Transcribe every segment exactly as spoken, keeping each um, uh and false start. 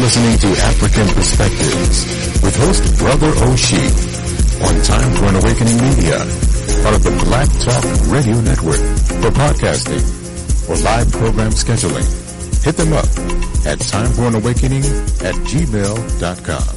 listening to African Perspectives with host Brother O'Shea on Time for an Awakening Media, part of the Black Talk Radio Network. For podcasting or live program scheduling, hit them up at timeforanawakening at gmail dot com.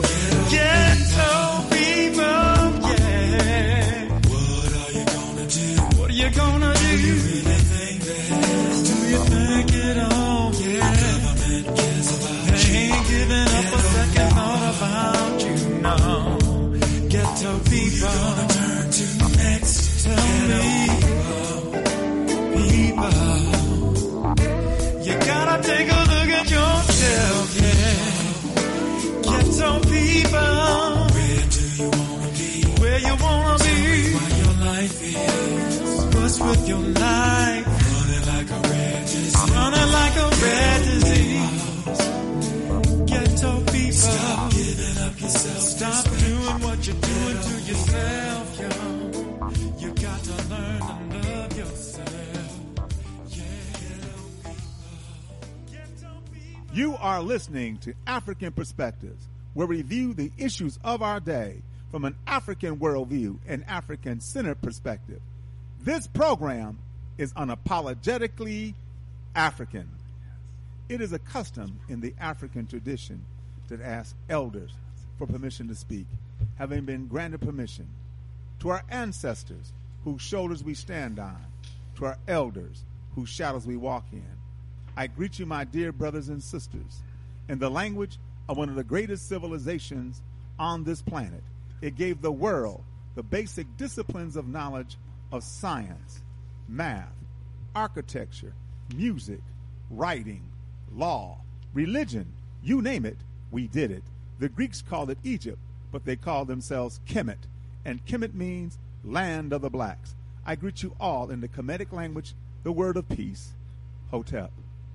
What are you gonna do? take a look at yourself, yeah. Ghetto people, where do you wanna be? Where you wanna be? What your life is. What's with your life? Running like a red disease. Running like a red disease. Ghetto people, stop giving up yourself. Stop doing what you're doing to yourself, yo. You got to learn to love yourself. You are listening to African Perspectives, where we review the issues of our day from an African worldview and African-centered perspective. This program is unapologetically African. It is a custom in the African tradition to ask elders for permission to speak, having been granted permission. To our ancestors, whose shoulders we stand on, to our elders, whose shadows we walk in, I greet you, my dear brothers and sisters, in the language of one of the greatest civilizations on this planet. It gave the world the basic disciplines of knowledge of science, math, architecture, music, writing, law, religion, you name it, we did it. The Greeks called it Egypt, but they called themselves Kemet, and Kemet means land of the blacks. I greet you all in the Kemetic language, the word of peace, Hotep.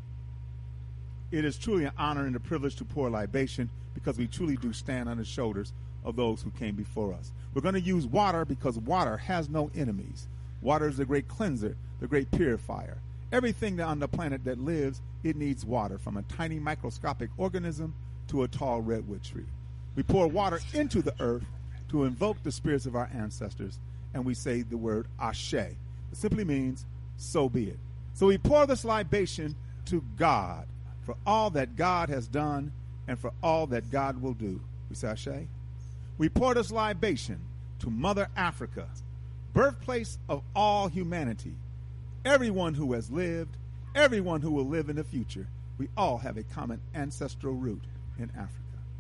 It is truly an honor and a privilege to pour libation because we truly do stand on the shoulders of those who came before us. We're going to use water because water has no enemies. Water is the great cleanser, the great purifier. Everything on the planet that lives, it needs water, from a tiny microscopic organism to a tall redwood tree. We pour water into the earth to invoke the spirits of our ancestors, and we say the word Ashe. It simply means, so be it. So we pour this libation to God, for all that God has done and for all that God will do. We say Ashe. We pour this libation to Mother Africa, birthplace of all humanity. Everyone who has lived, everyone who will live in the future, we all have a common ancestral root in Africa.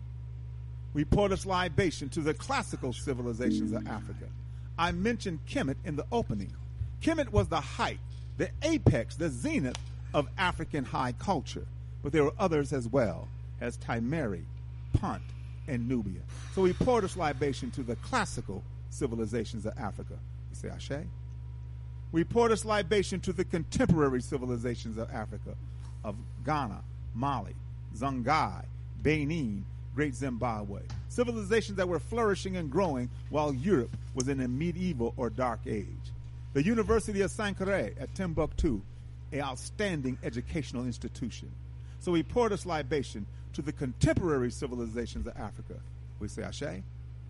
We pour this libation to the classical civilizations of Africa. I mentioned Kemet in the opening. Kemet was the height, the apex, the zenith of African high culture. But there were others as well, as Timeri, Punt, and Nubia. So we pour this libation to the classical civilizations of Africa. We say Ashe. We pour this libation to the contemporary civilizations of Africa, of Ghana, Mali, Songhai, Benin, Great Zimbabwe. Civilizations that were flourishing and growing while Europe was in a medieval or dark age. The University of Sankore at Timbuktu, an outstanding educational institution. So we pour this libation to the contemporary civilizations of Africa. We say Ashe.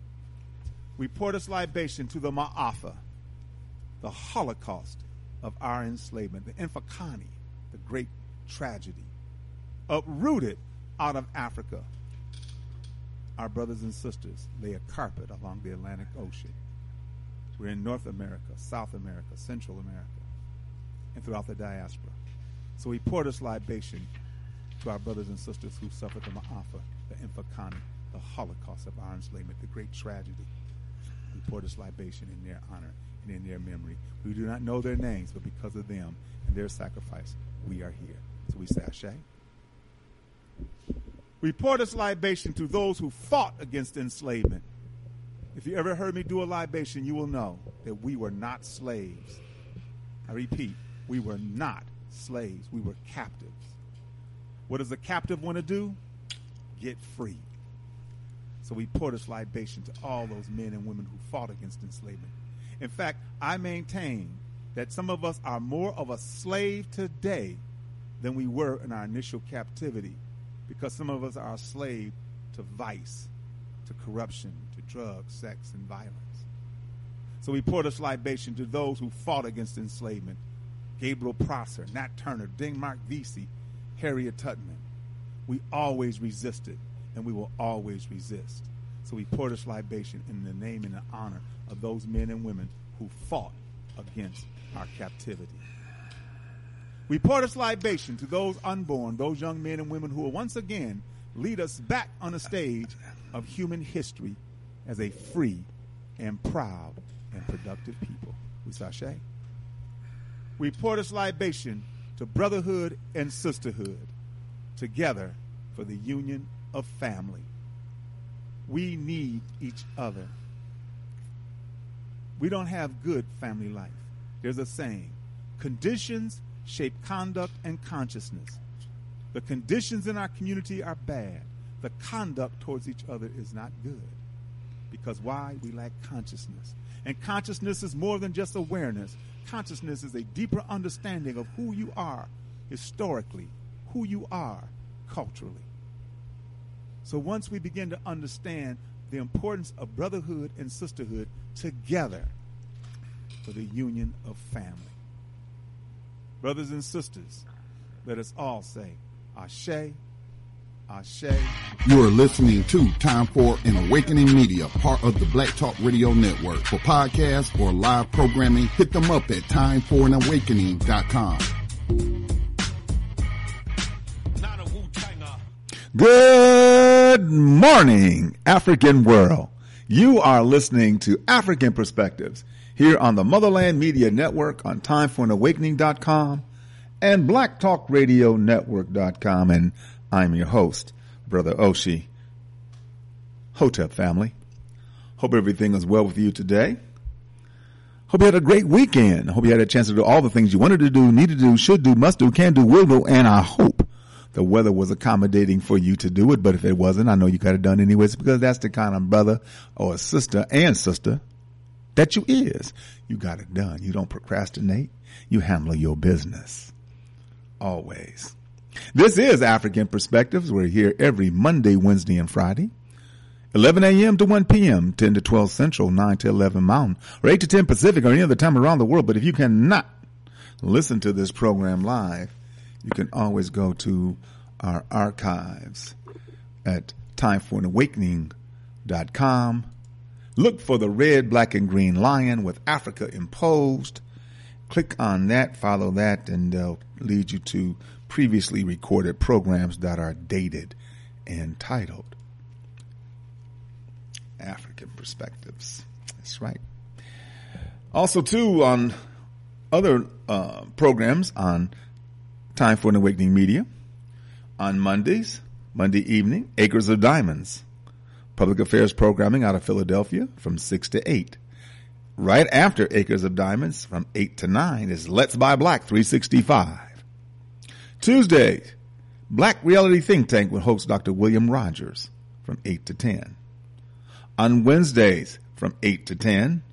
We pour this libation to the Ma'afa, the Holocaust of our enslavement, the Infakani, the great tragedy, uprooted out of Africa. Our brothers and sisters lay a carpet along the Atlantic Ocean. We're in North America, South America, Central America, and throughout the diaspora. So we pour this libation to our brothers and sisters who suffered the Ma'afa, the Infakani, the Holocaust of our enslavement, the great tragedy. We pour this libation in their honor and in their memory. We do not know their names, but because of them and their sacrifice, we are here. So we say Ashe. We pour this libation to those who fought against enslavement. If you ever heard me do a libation, you will know that we were not slaves. I repeat, we were not slaves. We were captives. What does a captive want to do? Get free. So we pour this libation to all those men and women who fought against enslavement. In fact, I maintain that some of us are more of a slave today than we were in our initial captivity, because some of us are a slave to vice, to corruption, to drugs, sex, and violence. So we pour this libation to those who fought against enslavement. Gabriel Prosser, Nat Turner, Dingmark Vesey, Harriet Tubman. We always resisted, and we will always resist. So we pour this libation in the name and the honor of those men and women who fought against our captivity. We pour this libation to those unborn, those young men and women who will once again lead us back on the stage of human history as a free and proud and productive people. We say Ashe. We pour this libation to brotherhood and sisterhood, together for the union of family. We need each other. We don't have good family life. There's a saying, conditions shape conduct and consciousness. The conditions in our community are bad. The conduct towards each other is not good. Because why? We lack consciousness. And consciousness is more than just awareness. Consciousness is a deeper understanding of who you are historically, who you are culturally. So once we begin to understand the importance of brotherhood and sisterhood together for the union of family. Brothers and sisters, let us all say, Ashe, Ashe. You are listening to Time for an Awakening Media, part of the Black Talk Radio Network. For podcasts or live programming, hit them up at time for an awakening dot com. Good morning, African world. You are listening to African Perspectives here on the Motherland Media Network on time for an awakening dot com and black talk radio network dot com. And I'm your host, Brother Oshi. Hotep family. Hope everything is well with you today. Hope you had a great weekend. Hope you had a chance to do all the things you wanted to do, needed to do, should do, must do, can do, will do, and I hope the weather was accommodating for you to do it. But if it wasn't, I know you got it done anyways, because that's the kind of brother or sister and sister that you is. You got it done. You don't procrastinate. You handle your business. Always. This is African Perspectives. We're here every Monday, Wednesday, and Friday. eleven a.m. to one p.m., ten to twelve Central, nine to eleven Mountain, or eight to ten Pacific, or any other time around the world. But if you cannot listen to this program live, you can always go to our archives at time for an awakening dot com. Look for the red, black, and green lion with Africa imposed. Click on that, follow that, and they'll lead you to previously recorded programs that are dated and titled African Perspectives. That's right. Also, too, on other uh, programs on Time for an Awakening Media, on Mondays, Monday evening, Acres of Diamonds, public affairs programming out of Philadelphia from six to eight. Right after Acres of Diamonds from eight to nine is Let's Buy Black three sixty-five. Tuesday, Black Reality Think Tank with host Doctor William Rogers from eight to ten. On Wednesdays from eight to ten,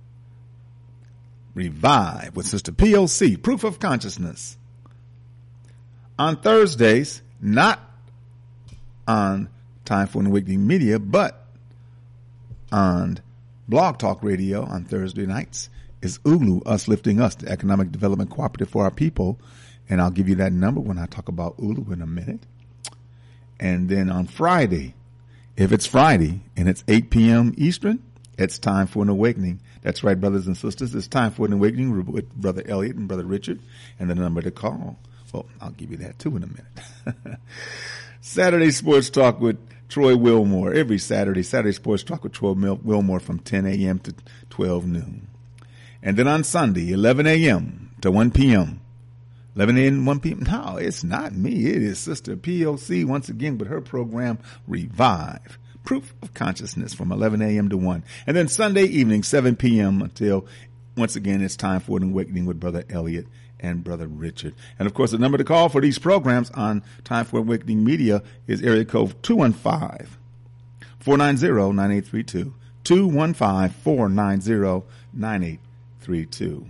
Revive with Sister P O C, Proof of Consciousness. On Thursdays, not on Time for an Awakening Media, but on Blog Talk Radio on Thursday nights is Ulu, Us Lifting Us, the Economic Development Cooperative for our people. And I'll give you that number when I talk about Ulu in a minute. And then on Friday, if it's Friday and it's eight p.m. Eastern, it's Time for an Awakening. That's right, brothers and sisters. It's Time for an Awakening with Brother Elliot and Brother Richard. And the number to call, well, I'll give you that too in a minute. Saturday Sports Talk with Troy Wilmore. Every Saturday, Saturday Sports Talk with Troy Wilmore from ten a.m. to twelve noon. And then on Sunday, eleven a.m. to one p.m. eleven a.m. one p.m. No, it's not me. It is Sister P O C once again with her program Revive, Proof of Consciousness from eleven a.m. to one. And then Sunday evening, seven p.m. until, once again, it's Time for an Awakening with Brother Elliot and Brother Richard. And of course, the number to call for these programs on Time for Awakening Media is area code two one five, four nine zero, nine eight three two, two one five, four nine zero, nine eight three two.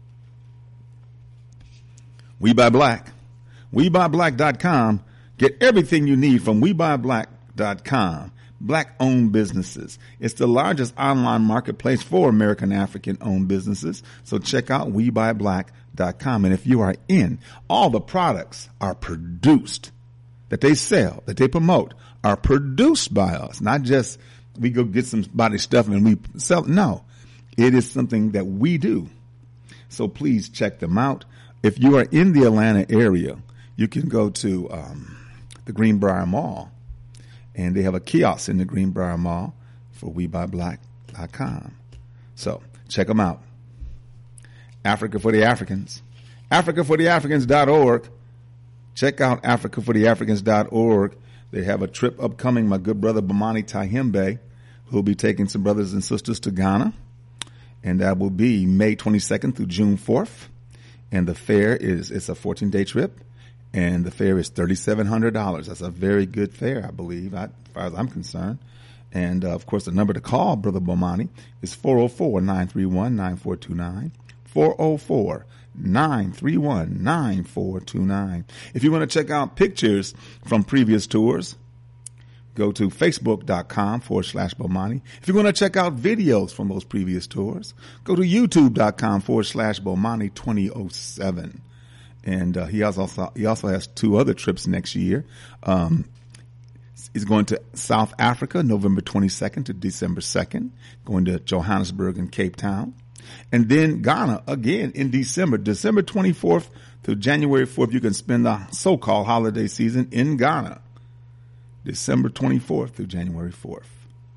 We Buy Black. we buy black dot com. Get everything you need from we buy black dot com. Black-owned businesses. It's the largest online marketplace for American African-owned businesses. So check out we buy black dot com. And if you are in, all the products are produced that they sell, that they promote, are produced by us. Not just we go get somebody's stuff and we sell. No, it is something that we do. So please check them out. If you are in the Atlanta area, you can go to um, the Greenbrier Mall, and they have a kiosk in the Greenbrier Mall for we buy black dot com. So check them out. Africa for the Africans. Africa for the Africans dot org. check out Africa for the Africans dot org. They have a trip upcoming. My good brother Bomani Tahimbe, who will be taking some brothers and sisters to Ghana. And that will be May twenty-second through June fourth. And the fare is, it's a fourteen-day trip. And the fare is three thousand seven hundred dollars. That's a very good fare, I believe, I, as far as I'm concerned. And, uh, of course, the number to call, Brother Bomani, is four oh four, nine three one, nine four two nine. four oh four, nine three one, nine four two nine. If you want to check out pictures from previous tours, go to facebook.com forward slash Bomani. If you want to check out videos from those previous tours, go to youtube.com forward slash Bomani 2007. And uh, he has also he also has two other trips next year. Um, he's going to South Africa, November twenty-second to December second, going to Johannesburg and Cape Town. And then Ghana again in December, December twenty-fourth to January fourth. You can spend the so-called holiday season in Ghana. December twenty-fourth through January fourth.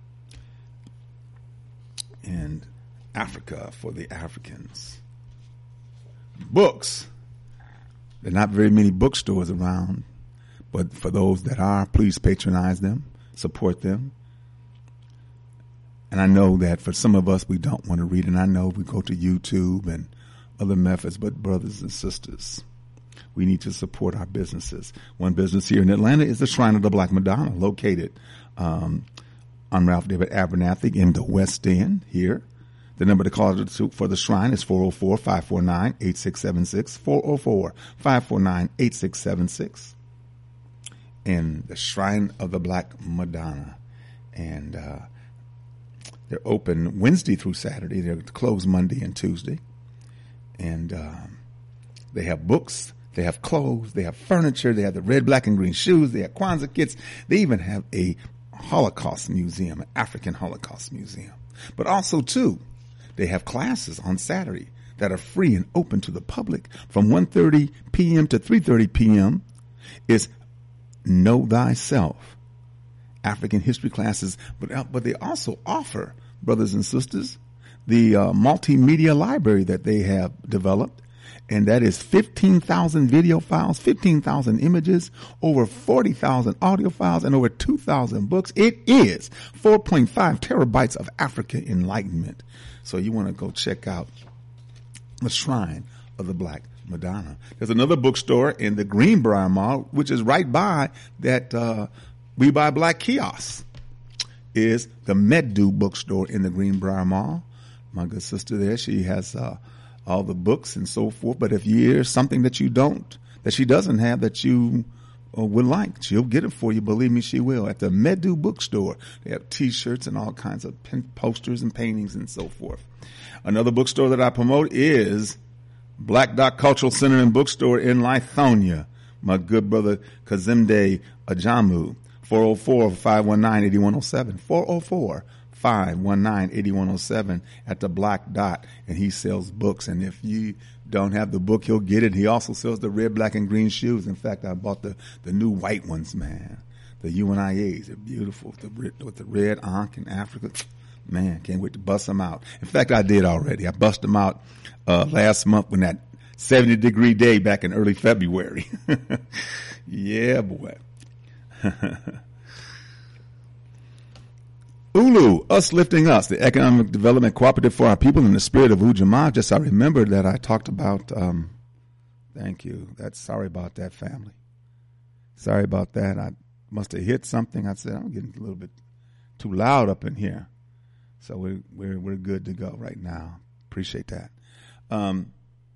And Africa for the Africans. Books. There are not very many bookstores around, but for those that are, please patronize them, support them. And I know that for some of us, we don't want to read, and I know we go to YouTube and other methods, but brothers and sisters, we need to support our businesses. One business here in Atlanta is the Shrine of the Black Madonna, located um, on Ralph David Abernathy in the West End here. The number to call for the Shrine is four oh four, five four nine, eight six seven six, four oh four, five four nine, eight six seven six. And the Shrine of the Black Madonna. And uh, they're open Wednesday through Saturday. They're closed Monday and Tuesday. And um, they have books. They have clothes, they have furniture, they have the red, black, and green shoes, they have Kwanzaa kits. They even have a Holocaust museum, an African Holocaust museum. But also, too, they have classes on Saturday that are free and open to the public from one thirty p.m. to three thirty p.m. It's Know Thyself, African history classes. But, but they also offer, brothers and sisters, the uh, multimedia library that they have developed. And that is fifteen thousand video files, fifteen thousand images, over forty thousand audio files, and over two thousand books. It is four point five terabytes of African enlightenment. So you want to go check out the Shrine of the Black Madonna. There's another bookstore in the Greenbrier Mall, which is right by that uh, We Buy Black kiosk, is the Medu bookstore in the Greenbrier Mall. My good sister there, she has uh, all the books and so forth. But if there's something that you don't, that she doesn't have that you uh, would like, she'll get it for you. Believe me, she will. At the Medu bookstore, they have T-shirts and all kinds of pen- posters and paintings and so forth. Another bookstore that I promote is Black Dot Cultural Center and Bookstore in Lithonia. My good brother Kazimde Ajamu, four oh four, five one nine, eight one oh seven, four oh four, five one nine, eight one oh seven at the Black Dot. And he sells books. And if you don't have the book, he'll get it. He also sells the red, black, and green shoes. In fact, I bought the, the new white ones, man. The U N I As. They're beautiful with the, with the red Ankh in Africa. Man, can't wait to bust them out. In fact, I did already. I busted them out uh, last month when that seventy degree day back in early February. Yeah, boy. Ulu, Us Lifting Us, the Economic Development Cooperative for Our People in the Spirit of Ujamaa. Just I remembered that I talked about, um, thank you. That's sorry about that, family. Sorry about that. I must have hit something. I said, I'm getting a little bit too loud up in here. So we're, we're, we're good to go right now. Appreciate that. Um,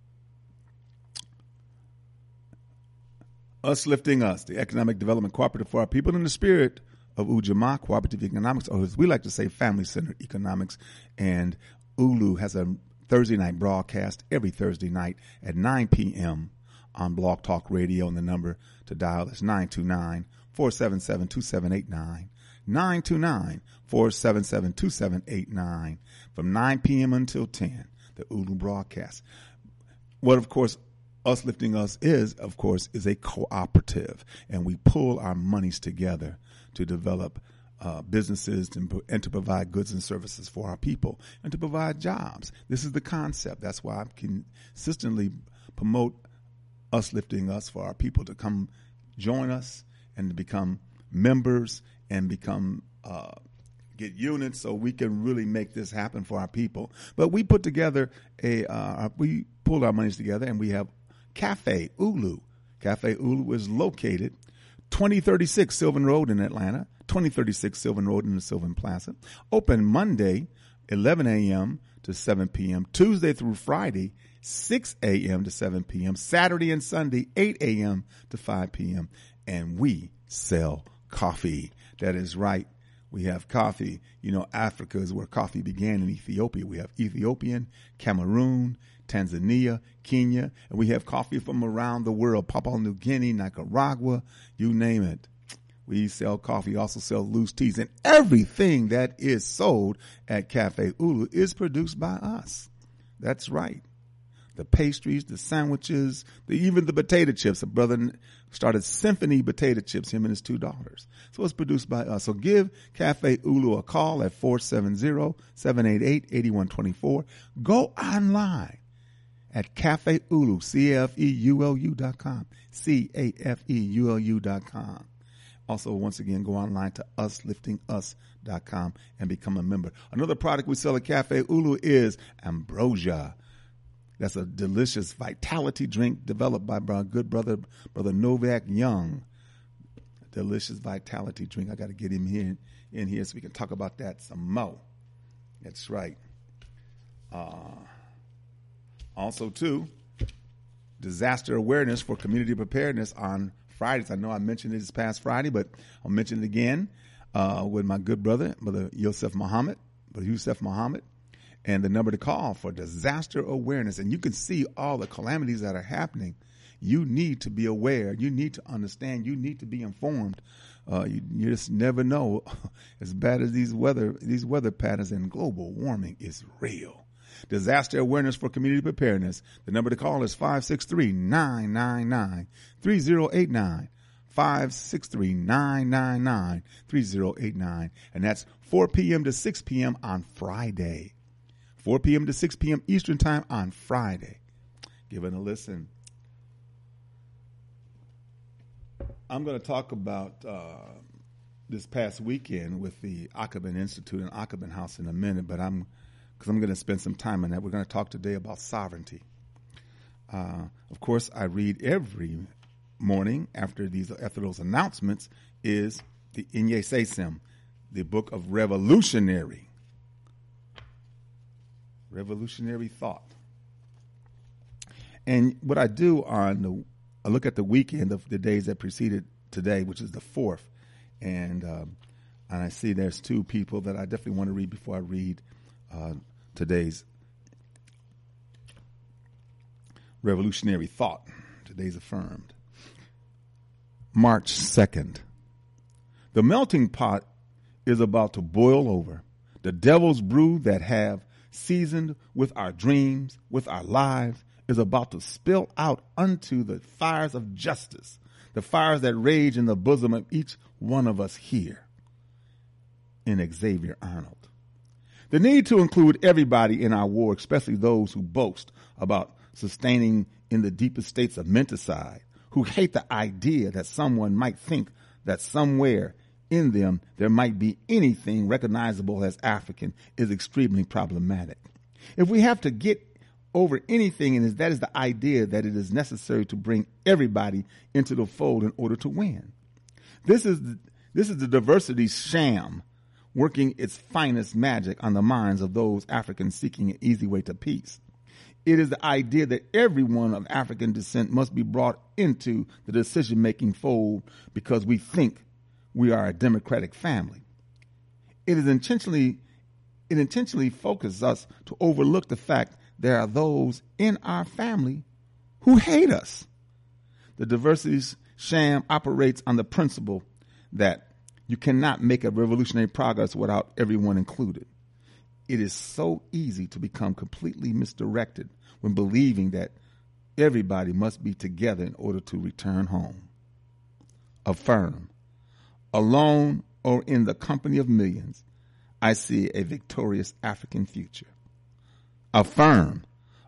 Us Lifting Us, the Economic Development Cooperative for Our People in the Spirit of Ujamaa Cooperative Economics, or as we like to say, family-centered economics. And Ulu has a Thursday night broadcast every Thursday night at nine p.m. on Blog Talk Radio, and the number to dial is nine two nine, four seven seven, two seven eight nine, nine two nine, four seven seven, two seven eight nine, from nine p.m. until ten, the Ulu broadcast. What, of course, Us Lifting Us is, of course, is a cooperative, and we pull our monies together to develop uh, businesses to, and to provide goods and services for our people and to provide jobs. This is the concept. That's why I consistently promote Us Lifting Us, for our people to come join us and to become members and become uh, get units so we can really make this happen for our people. But we put together a, uh, we pulled our monies together and we have Cafe Ulu. Cafe Ulu is located twenty thirty-six Sylvan Road in Atlanta, twenty thirty-six Sylvan Road in the Sylvan Plaza. Open Monday, eleven a.m. to seven p.m., Tuesday through Friday, six a.m. to seven p.m., Saturday and Sunday, eight a.m. to five p.m., and we sell coffee. That is right. We have coffee. You know, Africa is where coffee began in Ethiopia. We have Ethiopian, Cameroon, Tanzania, Kenya, and we have coffee from around the world, Papua New Guinea, Nicaragua, you name it. We sell coffee, also sell loose teas, and everything that is sold at Cafe Ulu is produced by us. That's right. The pastries, the sandwiches, the, even the potato chips. A brother started Symphony Potato Chips, him and his two daughters. So it's produced by us. So give Cafe Ulu a call at four seven zero, seven eight eight, eight one two four. Go online at Cafe Ulu, C A F E U L U dot com, C A F E U L U dot com. Also, once again, go online to us lifting us dot com and become a member. Another product we sell at Cafe Ulu is Ambrosia. That's a delicious vitality drink developed by our good brother, Brother Novak Young. Delicious vitality drink. I got to get him here in here so we can talk about that some more. That's right. Uh, also, too, disaster awareness for community preparedness on Fridays. I know I mentioned it this past Friday, but I'll mention it again uh, with my good brother, Brother Yosef Muhammad, Brother Yusuf Muhammad. And the number to call for disaster awareness. And you can see all the calamities that are happening. You need to be aware. You need to understand. You need to be informed. Uh, you, you just never know. As bad as these weather, these weather patterns and global warming is real. Disaster awareness for community preparedness. The number to call is five six three, nine nine nine, three zero eight nine. five six three, nine nine nine, three zero eight nine. And that's four p.m. to six p.m. on Friday. four p.m. to six p.m. Eastern Time on Friday. Give it a listen. I'm going to talk about uh, this past weekend with the Achaban Institute and Achaban House in a minute, but I'm because I'm going to spend some time on that. We're going to talk today about sovereignty. Uh, of course, I read every morning after these after those announcements is the Inye Seisim, the book of revolutionary. Revolutionary thought. And what I do on the, I look at the weekend of the days that preceded today, which is the fourth, and um, and I see there's two people that I definitely want to read before I read uh, today's revolutionary thought. Today's affirmed. March second. The melting pot is about to boil over. The devil's brew that have seasoned with our dreams, with our lives, is about to spill out unto the fires of justice, the fires that rage in the bosom of each one of us here in Xavier Arnold. The need to include everybody in our war, especially those who boast about sustaining in the deepest states of menticide, who hate the idea that someone might think that somewhere in them there might be anything recognizable as African, is extremely problematic. If we have to get over anything, and that is the idea that it is necessary to bring everybody into the fold in order to win. This is the, this is the diversity sham working its finest magic on the minds of those Africans seeking an easy way to peace. It is the idea that everyone of African descent must be brought into the decision-making fold because we think we are a democratic family. It is intentionally, it intentionally focuses us to overlook the fact there are those in our family who hate us. The diversity sham operates on the principle that you cannot make a revolutionary progress without everyone included. It is so easy to become completely misdirected when believing that everybody must be together in order to return home. Affirm. Alone or in the company of millions, I see a victorious African future. Affirm.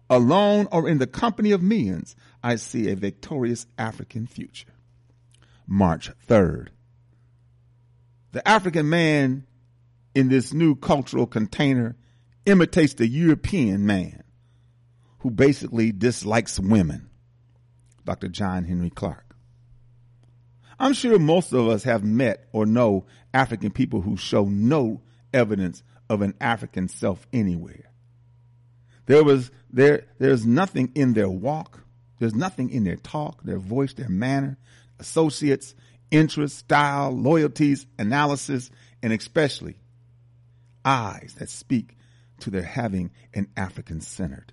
alone or in the company of millions, I see a victorious African future. March third. The African man in this new cultural container imitates the European man who basically dislikes women. Doctor John Henry Clark. I'm sure most of us have met or know African people who show no evidence of an African self anywhere. There was there there's nothing in their walk, there's nothing in their talk, their voice, their manner, associates, interests, style, loyalties, analysis, and especially eyes that speak to their having an African centered.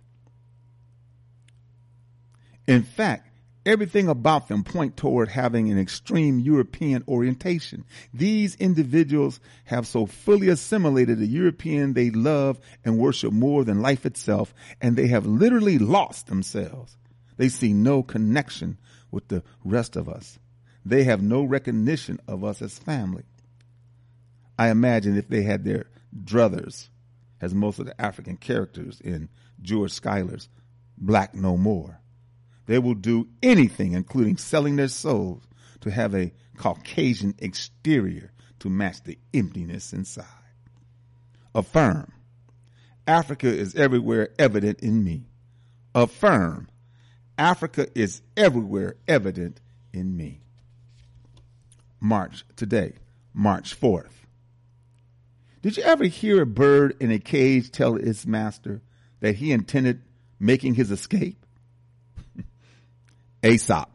In fact, everything about them point toward having an extreme European orientation. These individuals have so fully assimilated the European they love and worship more than life itself, and they have literally lost themselves. They see no connection with the rest of us. They have no recognition of us as family. I imagine if they had their druthers, as most of the African characters in George Schuyler's Black No More, they will do anything, including selling their souls, to have a Caucasian exterior to match the emptiness inside. Affirm. Africa is everywhere evident in me. Affirm. Africa is everywhere evident in me. March today, March fourth. Did you ever hear a bird in a cage tell its master that he intended making his escape? Aesop.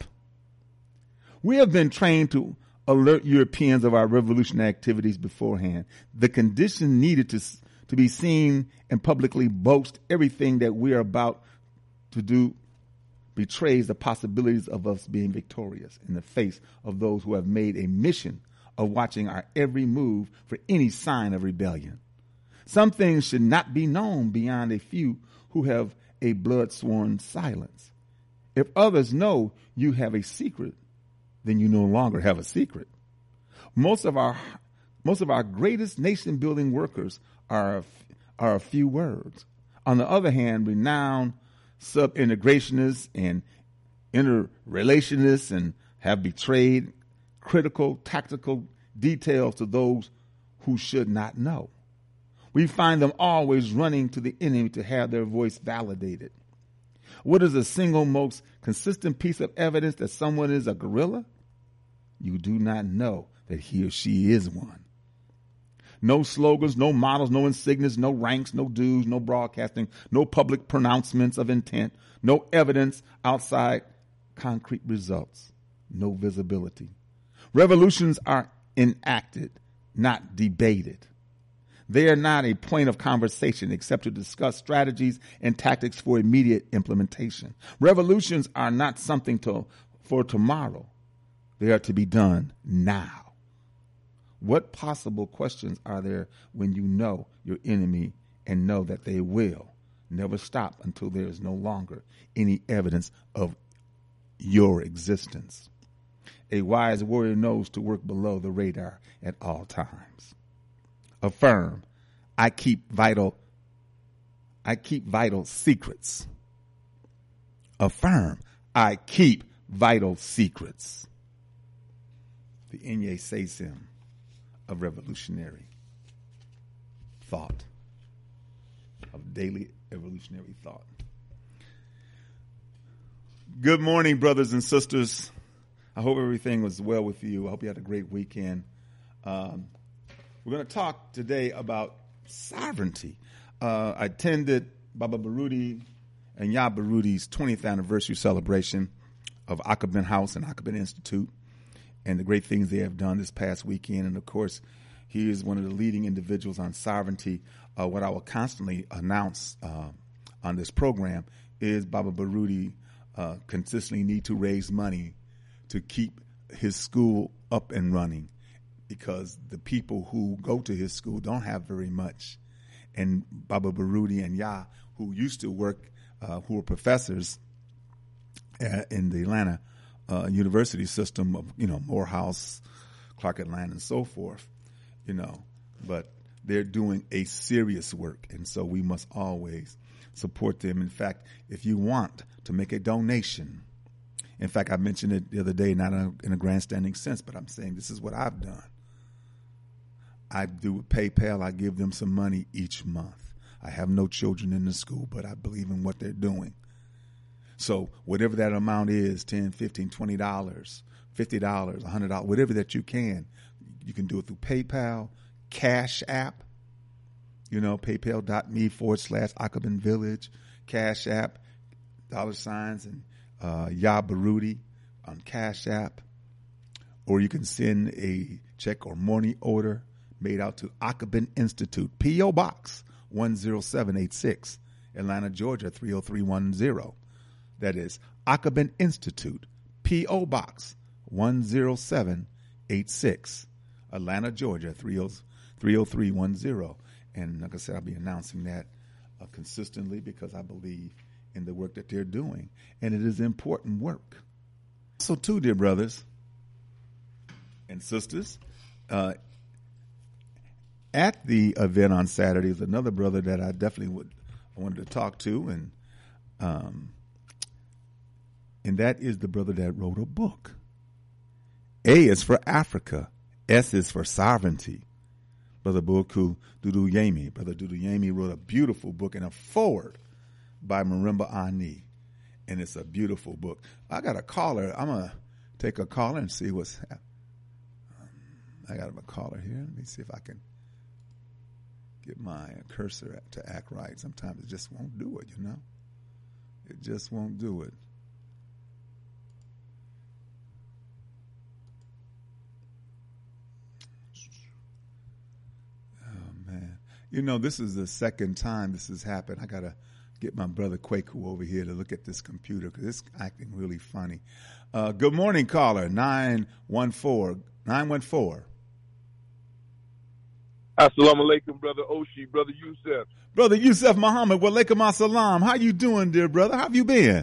We have been trained to alert Europeans of our revolutionary activities beforehand. The condition needed to, to be seen and publicly boast everything that we are about to do betrays the possibilities of us being victorious in the face of those who have made a mission of watching our every move for any sign of rebellion. Some things should not be known beyond a few who have a blood-sworn silence. If others know you have a secret, then you no longer have a secret. Most of our most of our greatest nation-building workers are are a few words. On the other hand, renowned sub-integrationists and interrelationists and have betrayed critical, tactical details to those who should not know. We find them always running to the enemy to have their voice validated. What is the single most consistent piece of evidence that someone is a guerrilla? You do not know that he or she is one. No slogans, no models, no insignias, no ranks, no dues, no broadcasting, no public pronouncements of intent, no evidence outside concrete results, no visibility. Revolutions are enacted, not debated. They are not a point of conversation except to discuss strategies and tactics for immediate implementation. Revolutions are not something to, for tomorrow. They are to be done now. What possible questions are there when you know your enemy and know that they will never stop until there is no longer any evidence of your existence? A wise warrior knows to work below the radar at all times. Affirm, I keep vital, I keep vital secrets. Affirm, I keep vital secrets. The Inye Seisim of revolutionary thought, of daily evolutionary thought. Good morning, brothers and sisters. I hope everything was well with you. I hope you had a great weekend. Um, We're going to talk today about sovereignty. Uh, I attended Baba Baruti and Ya Baruti's twentieth anniversary celebration of Akabin House and Akabin Institute and the great things they have done this past weekend. And, of course, he is one of the leading individuals on sovereignty. Uh, what I will constantly announce uh, on this program is Baba Baruti uh, consistently need to raise money to keep his school up and running, because the people who go to his school don't have very much. And Baba Baruti and Ya, who used to work, uh, who were professors uh, in the Atlanta uh, university system of, you know, Morehouse, Clark Atlanta, and so forth, you know, but they're doing a serious work. And so we must always support them. In fact, if you want to make a donation, in fact, I mentioned it the other day, not in a, in a grandstanding sense, but I'm saying this is what I've done. I do with PayPal. I give them some money each month. I have no children in the school, but I believe in what they're doing. So whatever that amount is, ten, fifteen, twenty dollars, fifty dollars, one hundred dollars, whatever that you can, you can do it through PayPal, Cash App, you know, paypal.me forward slash Akabin Village, Cash App, dollar signs, and uh, Ya Baruti on Cash App. Or you can send a check or money order made out to Akabin Institute, P O. Box one zero seven eight six, Atlanta, Georgia three oh three one zero. That is Akabin Institute, P O. Box one zero seven eight six, Atlanta, Georgia three oh three one zero. And like I said, I'll be announcing that uh, consistently because I believe in the work that they're doing. And it is important work. So too, dear brothers and sisters, uh, at the event on Saturday is another brother that I definitely would I wanted to talk to, and um, and that is the brother that wrote a book. A is for Africa. S is for sovereignty. Brother Buku Dudu Yemi. Brother Dudu Yemi wrote a beautiful book and a foreword by Marimba Ani. And it's a beautiful book. I got a caller. I'm going to take a caller and see what's happening. Um, I got a caller here. Let me see if I can get my cursor to act right. Sometimes it just won't do it, you know. It just won't do it. You know, this is the second time this has happened. I got to get my brother Kwaku over here to look at this computer because it's acting really funny. Uh, good morning, caller, nine one four. nine one four. Assalamu alaikum, Brother Oshi, Brother Yusef. Brother Yusef Muhammad, wa alaikum assalam. How you doing, dear brother? How have you been?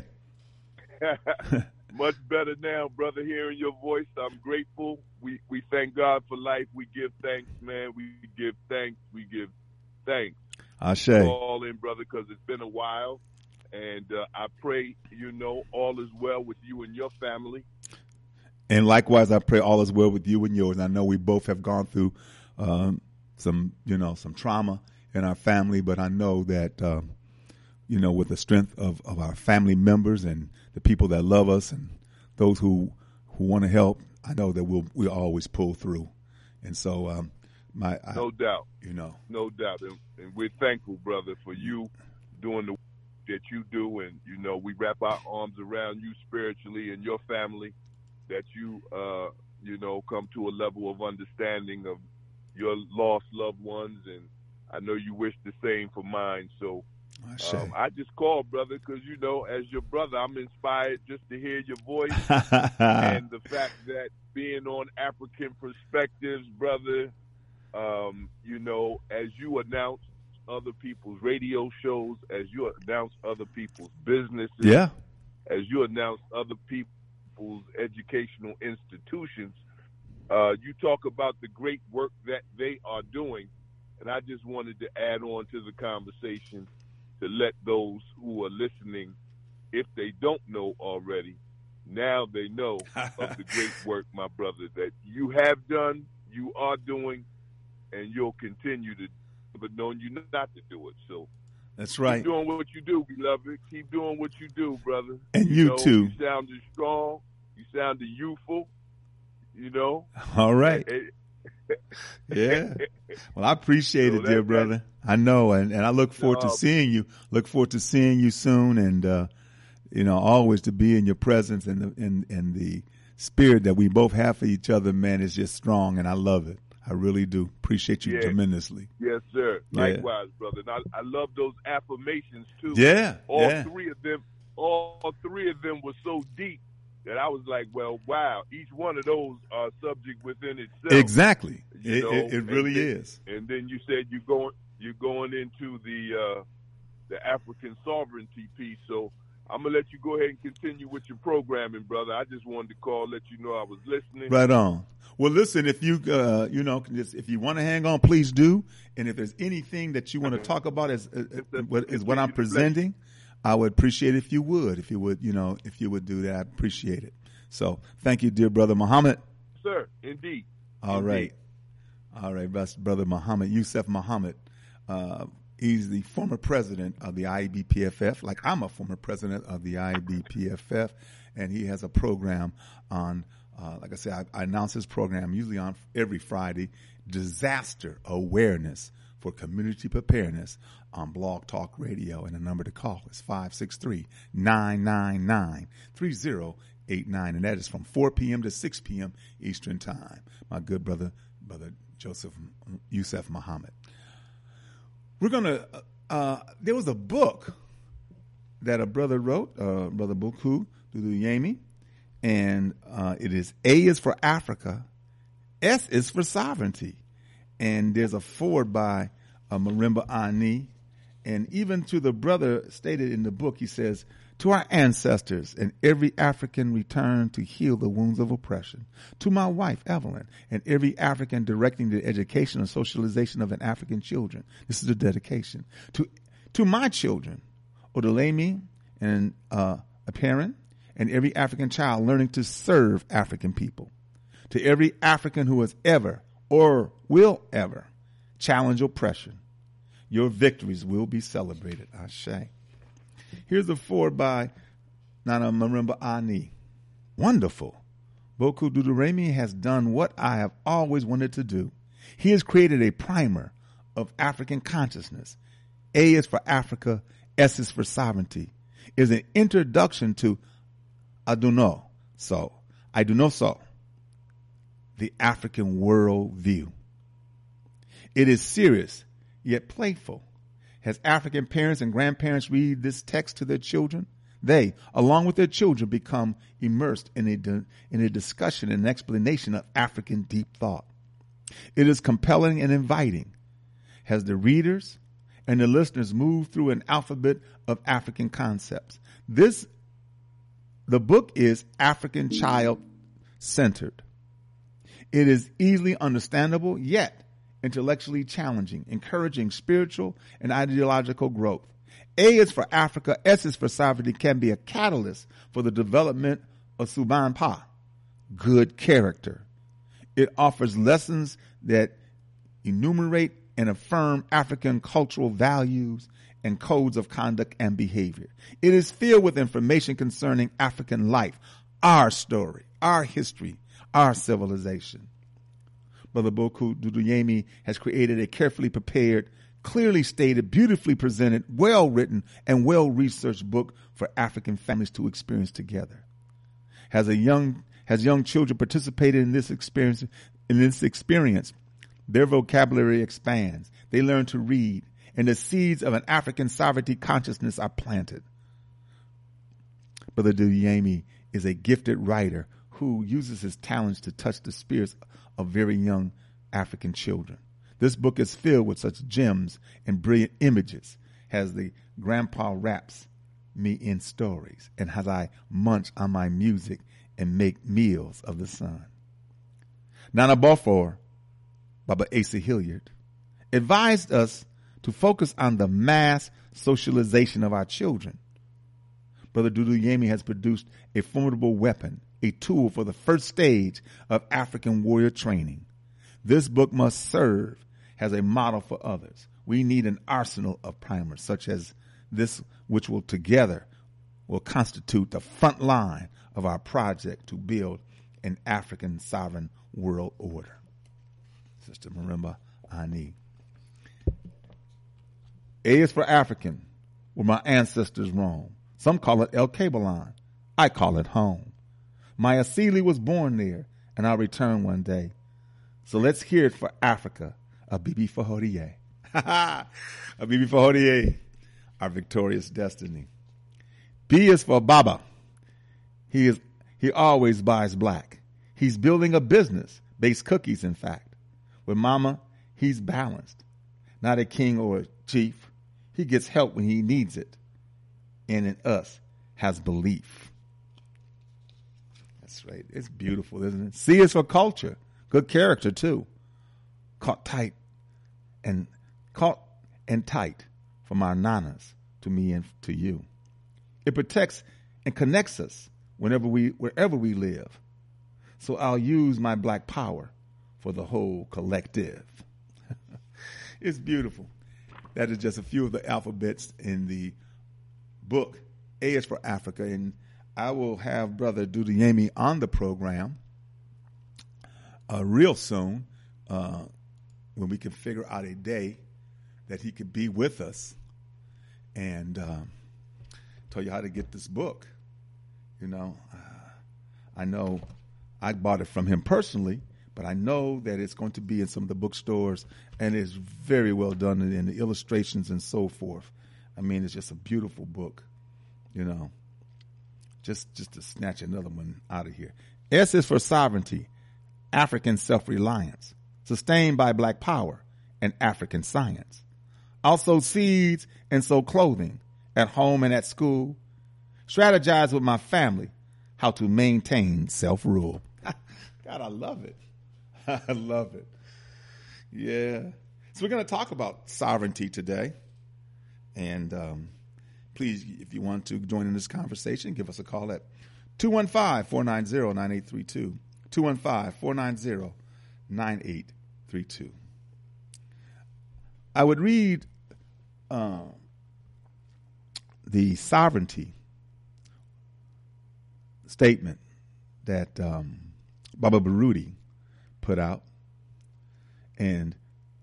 Much better now, brother, hearing your voice. I'm grateful. We we thank God for life. We give thanks, man. We give thanks. We give thanks. Ashe. All in, brother, because it's been a while. And uh, I pray, you know, all is well with you and your family. And likewise, I pray all is well with you and yours. I know we both have gone through um, some, you know, some trauma in our family, but I know that, um, you know, with the strength of, of our family members and the people that love us and those who who want to help, I know that we'll we'll always pull through. And so, um, my I, no doubt, you know, no doubt, and, and we're thankful, brother, for you doing the work that you do, and you know, we wrap our arms around you spiritually and your family, that you uh, you know, come to a level of understanding of your lost loved ones, and I know you wish the same for mine. So. Um, I just called, brother, because, you know, as your brother, I'm inspired just to hear your voice and the fact that being on African Perspectives, brother, um, you know, as you announce other people's radio shows, as you announce other people's businesses, yeah, as you announce other people's educational institutions, uh, you talk about the great work that they are doing. And I just wanted to add on to the conversation to let those who are listening, if they don't know already, now they know of the great work, my brother, that you have done, you are doing, and you'll continue to do, but knowing you not to do it. So that's right. Keep doing what you do, beloved. Keep doing what you do, brother. And you, you know, too. You sounded strong. You sounded youthful. You know. All right. Yeah. Well, I appreciate so it, dear brother. I know, and, and I look forward no, to seeing you. Look forward to seeing you soon, and uh, you know, always to be in your presence, and the in in the spirit that we both have for each other. Man, is just strong, and I love it. I really do appreciate you yeah. tremendously. Yes, sir. Yeah. Likewise, brother. And I, I love those affirmations too. Yeah. All yeah. three of them. All three of them were so deep that I was like, well, wow, each one of those are subject within itself. Exactly. You it, know? it, it really and then, is. And then you said you're going, you're going into the uh, the African sovereignty piece. So I'm going to let you go ahead and continue with your programming, brother. I just wanted to call, let you know I was listening. Right on. Well, listen, if you, uh, you know, can just, if you want to hang on, please do. And if there's anything that you want to talk about as, uh, uh, what is what I'm presenting, I would appreciate it if you would, if you would, you know, if you would do that, I appreciate it. So thank you, dear brother Muhammad. Sir, indeed. All indeed. right. All right, best brother Muhammad, Yusuf Muhammad. Uh, he's the former president of the I A B P F F, like I'm a former president of the I A B P F F, and he has a program on, uh, like I said, I, I announce his program usually on every Friday, disaster awareness for community preparedness on Blog Talk Radio. And the number to call is five six three, nine nine nine, three zero eight nine. And that is from four p.m. to six p.m. Eastern Time. My good brother, brother Joseph Yusuf Muhammad. We're going to, uh, there was a book that a brother wrote, uh, Brother Boku Duduyemi, and uh, it is A is for Africa, S is for sovereignty. And there's a foreword by uh, Marimba Ani. And even to the brother stated in the book, he says, to our ancestors and every African returned to heal the wounds of oppression. To my wife, Evelyn, and every African directing the education and socialization of an African children. This is a dedication. To to my children, Odolemi and uh, Apparent, and every African child learning to serve African people. To every African who has ever or will ever challenge oppression, your victories will be celebrated. Ashe. Here's a foreword by Nana Marimba Ani. Wonderful. Boku Duduremi has done what I have always wanted to do. He has created a primer of African consciousness. A is for Africa, S is for sovereignty. It is an introduction to Aduno So. I do know so. The African world view. It is serious, yet playful. As African parents and grandparents read this text to their children, they, along with their children, become immersed in a, di- in a discussion and explanation of African deep thought. It is compelling and inviting as the readers and the listeners move through an alphabet of African concepts. This, the book is African child-centered. It is easily understandable, yet intellectually challenging, encouraging spiritual and ideological growth. A is for Africa, S is for sovereignty, can be a catalyst for the development of Suban Pa, good character. It offers lessons that enumerate and affirm African cultural values and codes of conduct and behavior. It is filled with information concerning African life, our story, our history, our civilization. Brother Boku Duduyemi has created a carefully prepared, clearly stated, beautifully presented, well-written, and well-researched book for African families to experience together. Has a young, has young children participated in this experience, in this experience, their vocabulary expands. They learn to read, and the seeds of an African sovereignty consciousness are planted. Brother Duduyemi is a gifted writer who uses his talents to touch the spirits of very young African children. This book is filled with such gems and brilliant images as the grandpa wraps me in stories and as I munch on my music and make meals of the sun. Nana Balfour, Baba Asa Hilliard, advised us to focus on the mass socialization of our children. Brother Duduyemi has produced a formidable weapon, a tool for the first stage of African warrior training. This book must serve as a model for others. We need an arsenal of primers such as this, which will together will constitute the front line of our project to build an African sovereign world order. Sister Marimba Ani. A is for African, where my ancestors roam. Some call it El Cabalon. I call it home. My Asili was born there, and I'll return one day. So let's hear it for Africa, a Bibi Fahodie. A Bibi Fahodie, our victorious destiny. B is for Baba. He is he always buys black. He's building a business, bakes cookies, in fact. With Mama, he's balanced. Not a king or a chief. He gets help when he needs it. And in us has belief. That's right. It's beautiful, isn't it? C is for culture. Good character, too. Caught tight and caught and tight from our nanas to me and to you. It protects and connects us whenever we, wherever we live. So I'll use my black power for the whole collective. It's beautiful. That is just a few of the alphabets in the book, A is for Africa. And I will have Brother Duduyemi on the program uh, real soon uh, when we can figure out a day that he could be with us and uh, tell you how to get this book. You know, uh, I know I bought it from him personally, but I know that it's going to be in some of the bookstores, and it's very well done in the illustrations and so forth. I mean, it's just a beautiful book, you know, just just to snatch another one out of here. S is for sovereignty, African self-reliance, sustained by black power and African science. Also seeds and sow clothing at home and at school. Strategize with my family how to maintain self-rule. God, I love it. I love it. Yeah. So we're going to talk about sovereignty today. And um, please, if you want to join in this conversation, give us a call at two one five, four nine zero, nine eight three two. two one five, four nine zero, nine eight three two. I would read uh, the sovereignty statement that um, Baba Baruti put out, and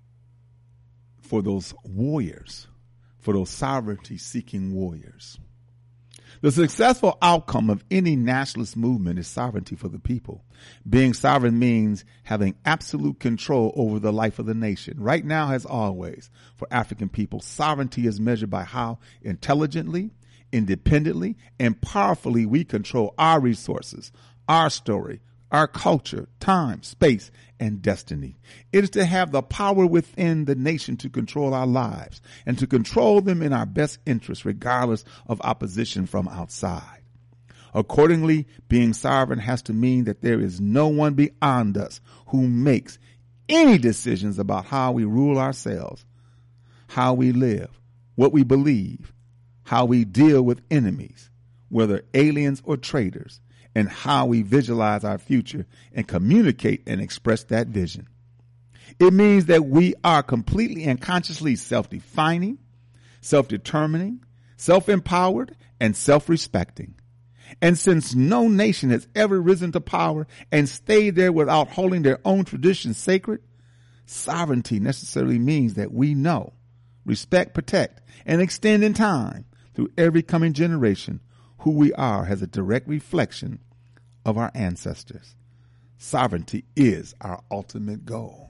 for those warriors, for those sovereignty-seeking warriors. The successful outcome of any nationalist movement is sovereignty for the people. Being sovereign means having absolute control over the life of the nation. Right now, as always, for African people, sovereignty is measured by how intelligently, independently, and powerfully we control our resources, our story, our culture, time, space, and destiny. It is to have the power within the nation to control our lives and to control them in our best interest, regardless of opposition from outside. Accordingly, being sovereign has to mean that there is no one beyond us who makes any decisions about how we rule ourselves, how we live, what we believe, how we deal with enemies, whether aliens or traitors, and how we visualize our future and communicate and express that vision. It means that we are completely and consciously self-defining, self-determining, self-empowered, and self-respecting. And since no nation has ever risen to power and stayed there without holding their own traditions sacred, sovereignty necessarily means that we know, respect, protect, and extend in time through every coming generation who we are as a direct reflection of our ancestors. Sovereignty is our ultimate goal.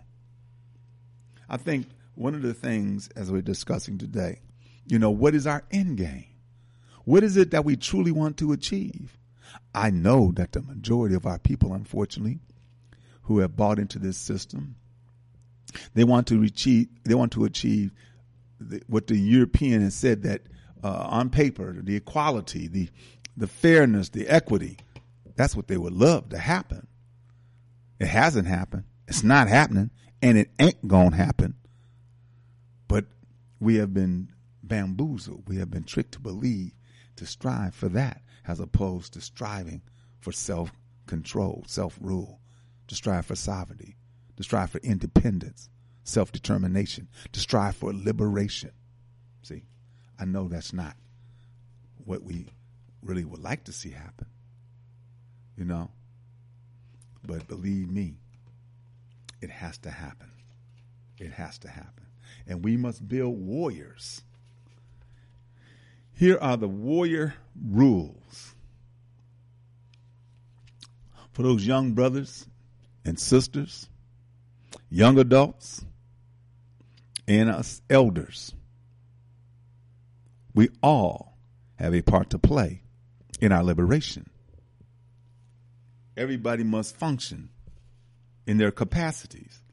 I think one of the things, as we're discussing today, you know, what is our end game? What is it that we truly want to achieve? I know that the majority of our people, unfortunately, who have bought into this system, they want to achieve, they want to achieve the, what the European has said that Uh, on paper, the equality, the the fairness, the equity. That's what they would love to happen. It hasn't happened. It's not happening, and it ain't gonna happen. But we have been bamboozled. We have been tricked to believe, to strive for that, as opposed to striving for self-control, self-rule, to strive for sovereignty, to strive for independence, self-determination, to strive for liberation. See? I know that's not what we really would like to see happen, you know, but believe me, it has to happen. It has to happen. And we must build warriors. Here are the warrior rules for those young brothers and sisters, young adults, and us elders. We all have a part to play in our liberation. Everybody must function in their capacities.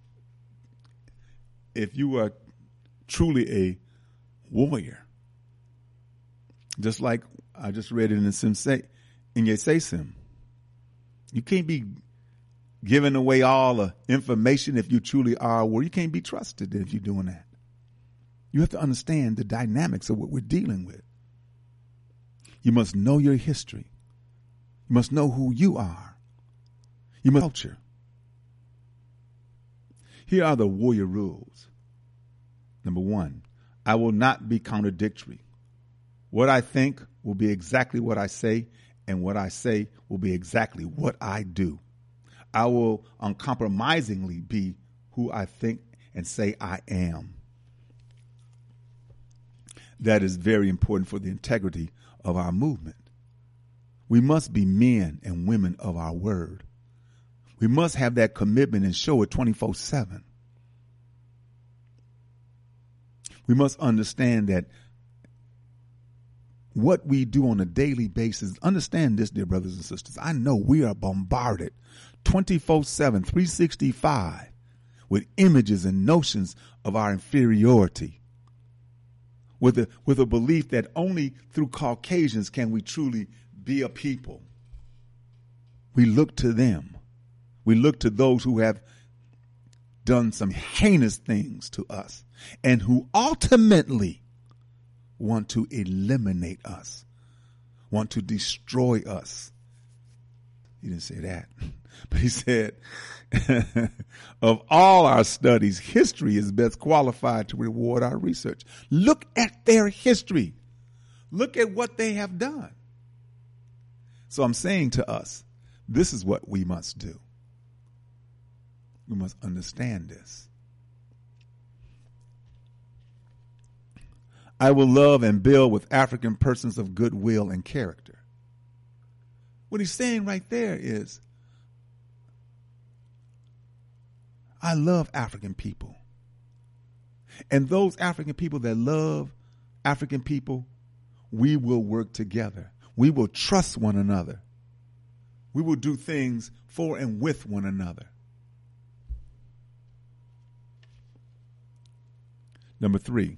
If you are truly a warrior, just like I just read it in the Sim in Yesesim, you can't be giving away all the information if you truly are, well, you can't be trusted if you're doing that. You have to understand the dynamics of what we're dealing with. You must know your history. You must know who you are. You must culture. Here are the warrior rules. Number one, I will not be contradictory. What I think will be exactly what I say, and what I say will be exactly what I do. I will uncompromisingly be who I think and say I am. That is very important for the integrity of our movement. We must be men and women of our word. We must have that commitment and show it twenty-four seven. We must understand that what we do on a daily basis, understand this, dear brothers and sisters. I know we are bombarded twenty-four seven, three sixty-five with images and notions of our inferiority, with a, with a belief that only through Caucasians can we truly be a people. We look to them. We look to those who have done some heinous things to us and who ultimately want to eliminate us, want to destroy us. He didn't say that, but he said, of all our studies, history is best qualified to reward our research. Look at their history. Look at what they have done. So I'm saying to us, this is what we must do. We must understand this. I will love and build with African persons of goodwill and character. What he's saying right there is, I love African people. And those African people that love African people, we will work together. We will trust one another. We will do things for and with one another. Number three.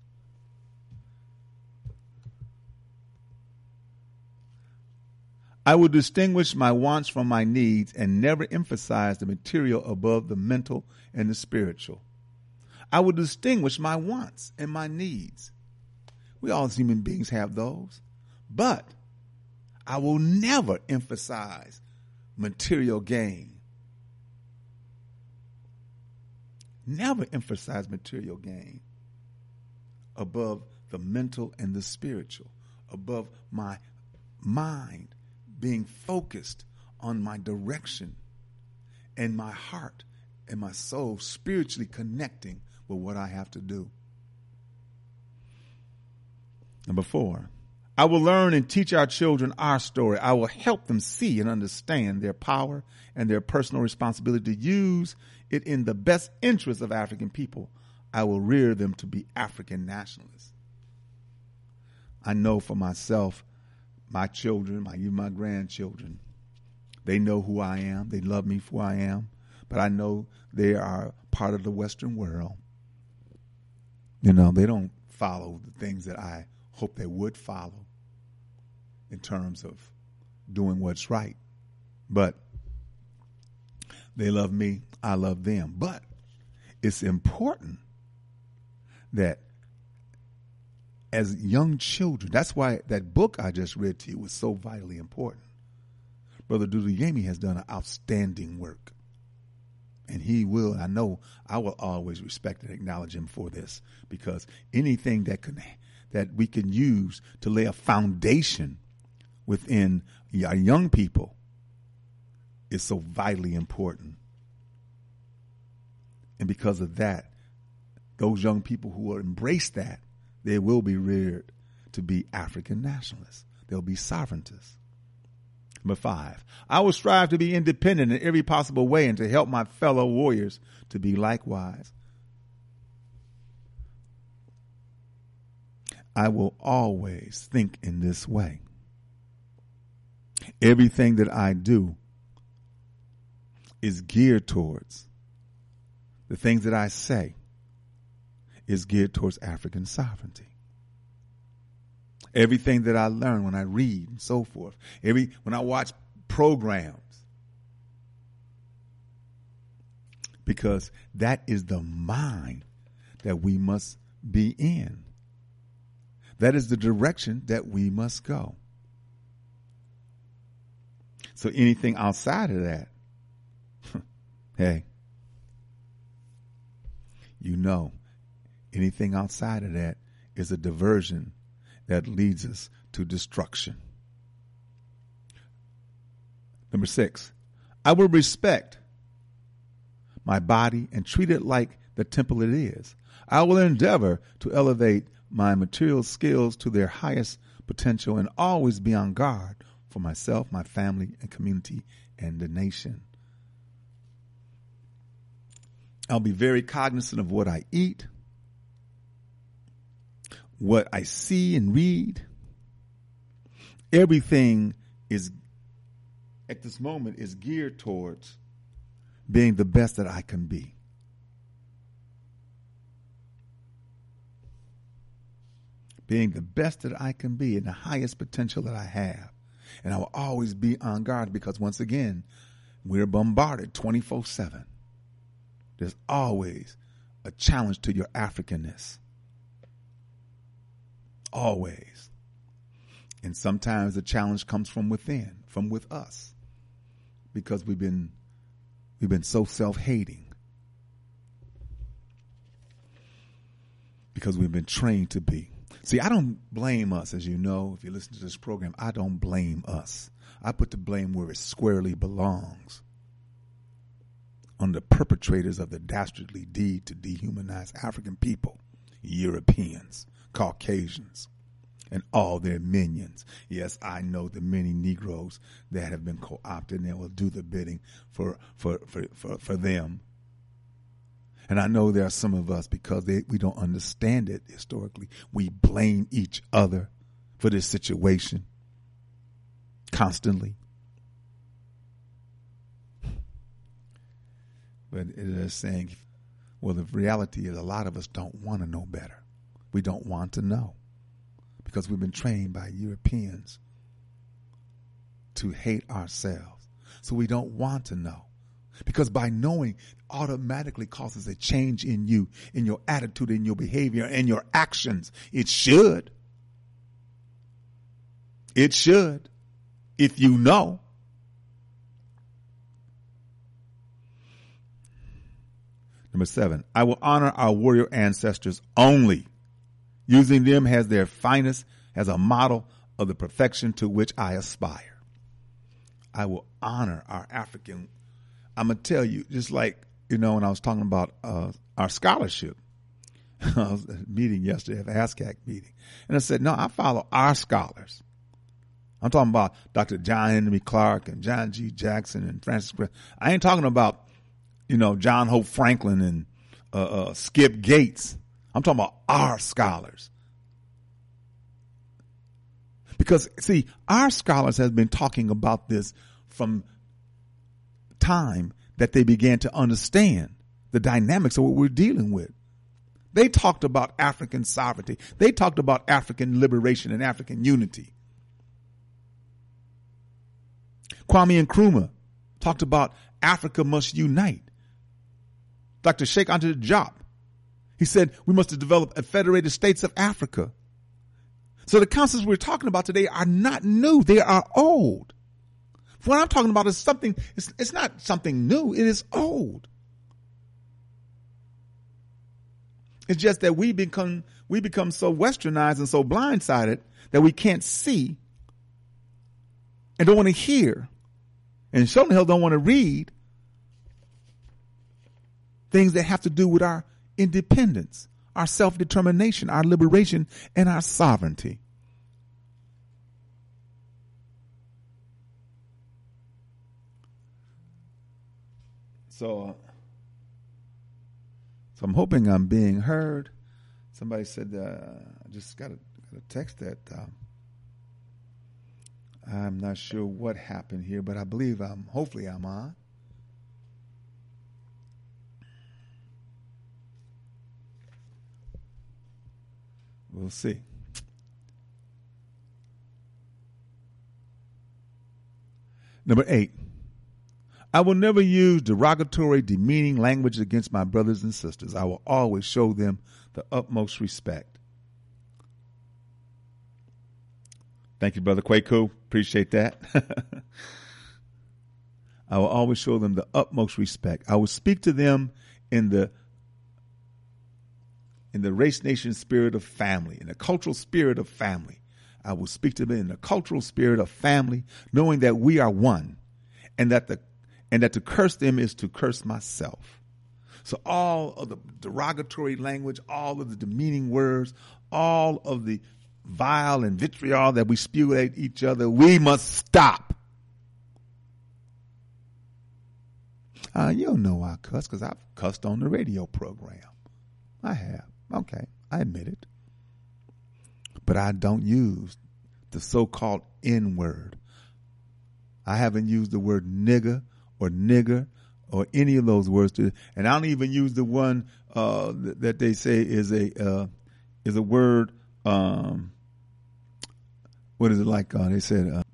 I will distinguish my wants from my needs and never emphasize the material above the mental and the spiritual. I will distinguish my wants and my needs. We all as human beings have those. But I will never emphasize material gain. Never emphasize material gain above the mental and the spiritual, above my mind being focused on my direction and my heart and my soul spiritually connecting with what I have to do. Number four, I will learn and teach our children our story. I will help them see and understand their power and their personal responsibility to use it in the best interest of African people. I will rear them to be African nationalists. I know for myself, my children, my even my grandchildren, they know who I am. They love me for who I am. But I know they are part of the Western world. You know, they don't follow the things that I hope they would follow in terms of doing what's right. But they love me. I love them. But it's important that as young children, that's why that book I just read to you was so vitally important. Brother Duduyemi has done an outstanding work. And he will, I know I will always respect and acknowledge him for this, because anything that can, that we can use to lay a foundation within our young people is so vitally important. And because of that, those young people who will embrace that, they will be reared to be African nationalists. They'll be sovereigntists. Number five, I will strive to be independent in every possible way and to help my fellow warriors to be likewise. I will always think in this way. Everything that I do is geared towards, the things that I say is geared towards African sovereignty. Everything that I learn when I read and so forth, every when I watch programs, because that is the mind that we must be in. That is the direction that we must go. So anything outside of that, hey, you know, anything outside of that is a diversion that leads us to destruction. Number six, I will respect my body and treat it like the temple it is. I will endeavor to elevate my material skills to their highest potential and always be on guard for myself, my family, and community, and the nation. I'll be very cognizant of what I eat, what I see and read. Everything is, at this moment, is geared towards being the best that I can be. Being the best that I can be and the highest potential that I have. And I will always be on guard because, once again, we're bombarded twenty-four seven. There's always a challenge to your Africanness. Always. And sometimes the challenge comes from within, from with us, because we've been we've been so self-hating. Because we've been trained to be. See, I don't blame us, as you know, if you listen to this program, I don't blame us. I put the blame where it squarely belongs. On the perpetrators of the dastardly deed to dehumanize African people, Europeans, Caucasians, and all their minions. Yes, I know the many Negroes that have been co-opted and they will do the bidding for, for, for, for, for them. And I know there are some of us, because they, we don't understand it historically, we blame each other for this situation constantly. But it is saying, well, the reality is a lot of us don't want to know better. We don't want to know because we've been trained by Europeans to hate ourselves. So we don't want to know. Because by knowing automatically causes a change in you, in your attitude, in your behavior, and your actions. It should. It should. If you know. Number seven, I will honor our warrior ancestors only, using them as their finest, as a model of the perfection to which I aspire. I will honor our African. I'm going to tell you, just like, you know, when I was talking about uh, our scholarship, I was at a meeting yesterday, at the ASCAC meeting, and I said, no, I follow our scholars. I'm talking about Doctor John Henry Clark and John G. Jackson and Francis. I ain't talking about, you know, John Hope Franklin and uh, uh, Skip Gates. I'm talking about our scholars. Because, see, our scholars have been talking about this from time that they began to understand the dynamics of what we're dealing with. They talked about African sovereignty. They talked about African liberation and African unity. Kwame Nkrumah talked about Africa must unite. Doctor Sheikh Anta Diop, he said we must develop a federated states of Africa. So the concepts we're talking about today are not new. They are old. What I'm talking about is something, it's, it's not something new. It is old. It's just that we become, we become so westernized and so blindsided that we can't see and don't want to hear and sure the hell don't want to read things that have to do with our independence, our self-determination, our liberation, and our sovereignty. So, uh, so I'm hoping I'm being heard. Somebody said, uh, I just got a, got a text that um, I'm not sure what happened here, but I believe I'm, hopefully I'm on. We'll see. Number eight, I will never use derogatory, demeaning language against my brothers and sisters. I will always show them the utmost respect. Thank you, Brother Kwaku. Appreciate that. I will always show them the utmost respect. I will speak to them in the in the race nation spirit of family, in the cultural spirit of family. I will speak to them in the cultural spirit of family, knowing that we are one, and that the and that to curse them is to curse myself. So all of the derogatory language, all of the demeaning words, all of the vile and vitriol that we spew at each other, we must stop. Uh, you don't know I cuss because I've cussed on the radio program. I have. Okay, I admit it. But I don't use the so-called N-word. I haven't used the word nigger or nigger or any of those words. To, and I don't even use the one uh, th- that they say is a uh, is a word. Um, what is it like? Uh, they said uh,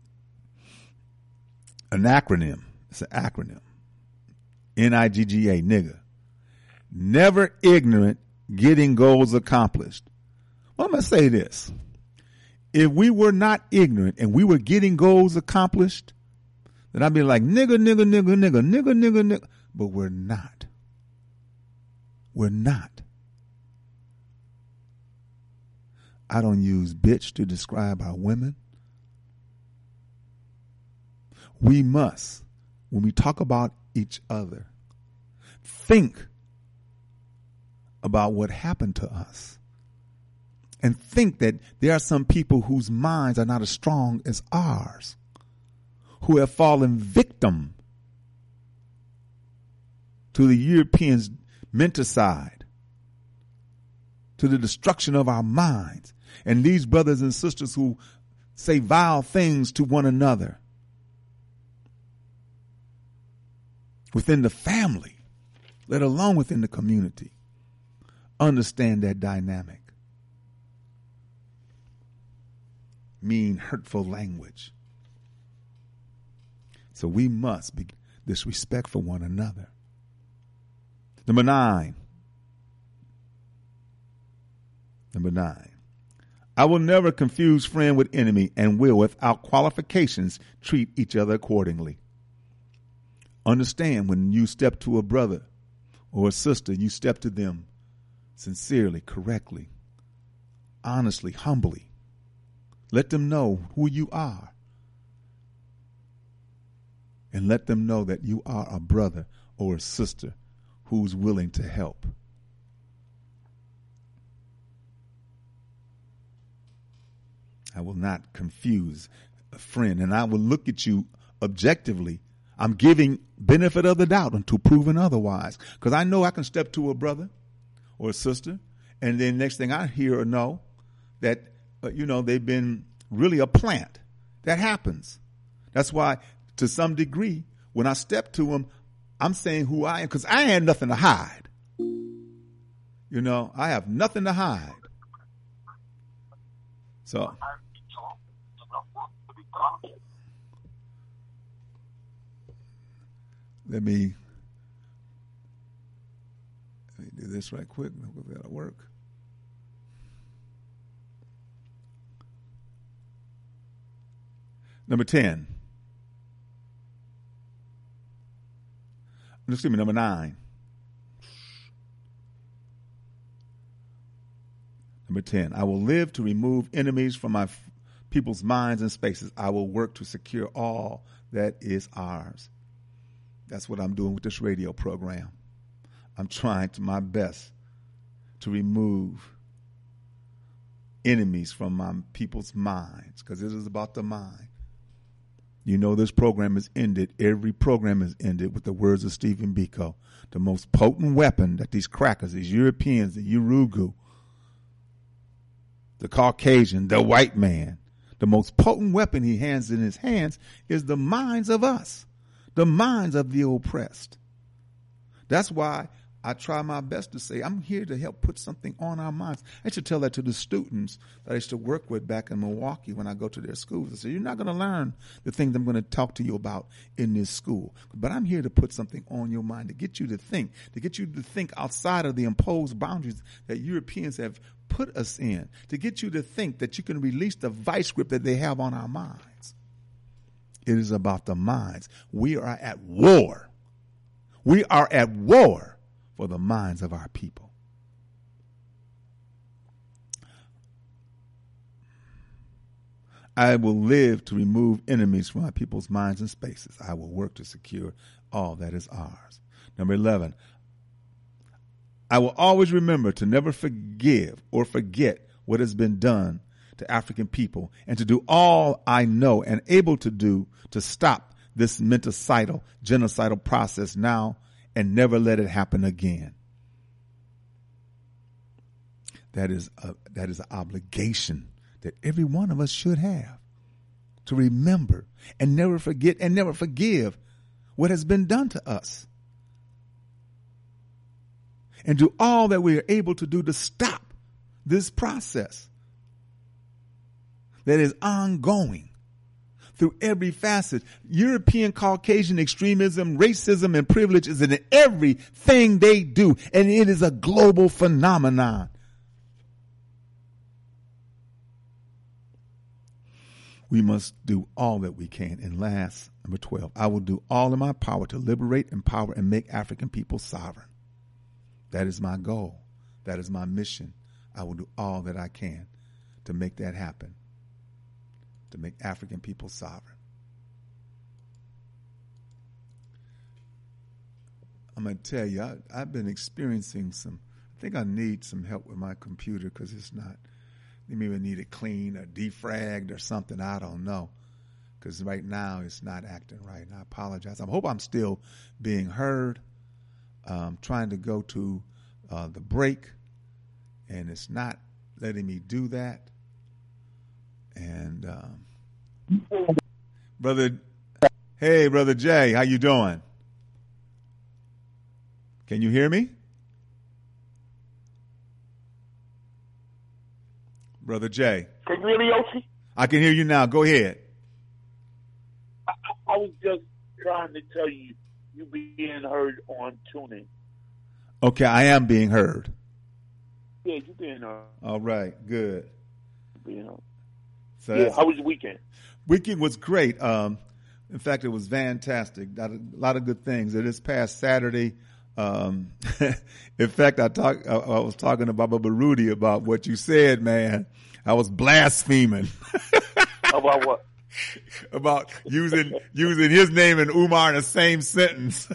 an acronym. It's an acronym. N I G G A, nigger. Never ignorant, getting goals accomplished. Well, I'm going to say this. If we were not ignorant and we were getting goals accomplished, then I'd be like, nigger, nigger, nigger, nigger, nigger, nigger, nigger. But we're not. We're not. I don't use bitch to describe our women. We must, when we talk about each other, think about what happened to us. And think that there are some people whose minds are not as strong as ours, who have fallen victim to the Europeans' menticide, to the destruction of our minds. And these brothers and sisters who say vile things to one another within the family, let alone within the community, understand that dynamic. Mean, hurtful language. So we must be disrespect for one another. Number nine. Number nine. I will never confuse friend with enemy and will, without qualifications, treat each other accordingly. Understand, when you step to a brother or a sister, you step to them sincerely, correctly, honestly, humbly. Let them know who you are. And let them know that you are a brother or a sister who's willing to help. I will not confuse a friend, and I will look at you objectively. I'm giving benefit of the doubt until proven otherwise, because I know I can step to a brother or a sister, and then next thing I hear or know that, uh, you know, they've been really a plant. That happens. That's why, to some degree, when I step to them, I'm saying who I am, because I had nothing to hide. You know, I have nothing to hide. So, let me, let me do this right quick. That'll work. Number ten. Excuse me, number nine. Number ten. I will live to remove enemies from my f- people's minds and spaces. I will work to secure all that is ours. That's what I'm doing with this radio program. I'm trying to my best to remove enemies from my people's minds, because it is about the mind. You know, this program is ended. Every program is ended with the words of Stephen Biko. The most potent weapon that these crackers, these Europeans, the Urugu, the Caucasian, the white man, the most potent weapon he has in his hands is the minds of us, the minds of the oppressed. That's why I try my best to say, I'm here to help put something on our minds. I should tell that to the students that I used to work with back in Milwaukee when I go to their schools. I say, you're not going to learn the things I'm going to talk to you about in this school, but I'm here to put something on your mind, to get you to think, to get you to think outside of the imposed boundaries that Europeans have put us in, to get you to think that you can release the vice grip that they have on our minds. It is about the minds. We are at war. We are at war for the minds of our people. I will live to remove enemies from my people's minds and spaces. I will work to secure all that is ours. Number eleven, I will always remember to never forgive or forget what has been done to African people and to do all I know and able to do to stop this mental genocidal process now and never let it happen again. That is a, that is an obligation that every one of us should have, to remember and never forget and never forgive what has been done to us, and do all that we are able to do to stop this process that is ongoing through every facet. European Caucasian extremism, racism, and privilege is in everything they do, and it is a global phenomenon. We must do all that we can. And last, number twelve, I will do all in my power to liberate, empower, and make African people sovereign. That is my goal. That is my mission. I will do all that I can to make that happen, to make African people sovereign. I'm going to tell you, I, I've been experiencing some, I think I need some help with my computer because it's not, they maybe need it cleaned or defragged or something. I don't know, because right now it's not acting right. And I apologize. I hope I'm still being heard. Um, trying to go to uh, the break, and it's not letting me do that. And um, brother, hey, brother Jay, how you doing? Can you hear me, brother Jay? Can you hear me, Ochi? I can hear you now. Go ahead. I, I was just trying to tell you, you being heard on TuneIn. Okay, I am being heard. Yeah, you being heard. All right, good. Being heard. So yeah, how was your weekend? Weekend was great. Um, in fact, it was fantastic. Got a lot of good things. This past Saturday, um, in fact, I talk. I, I was talking to Baba Baruti about what you said, man. I was blaspheming. About what? About using using his name and Umar in the same sentence.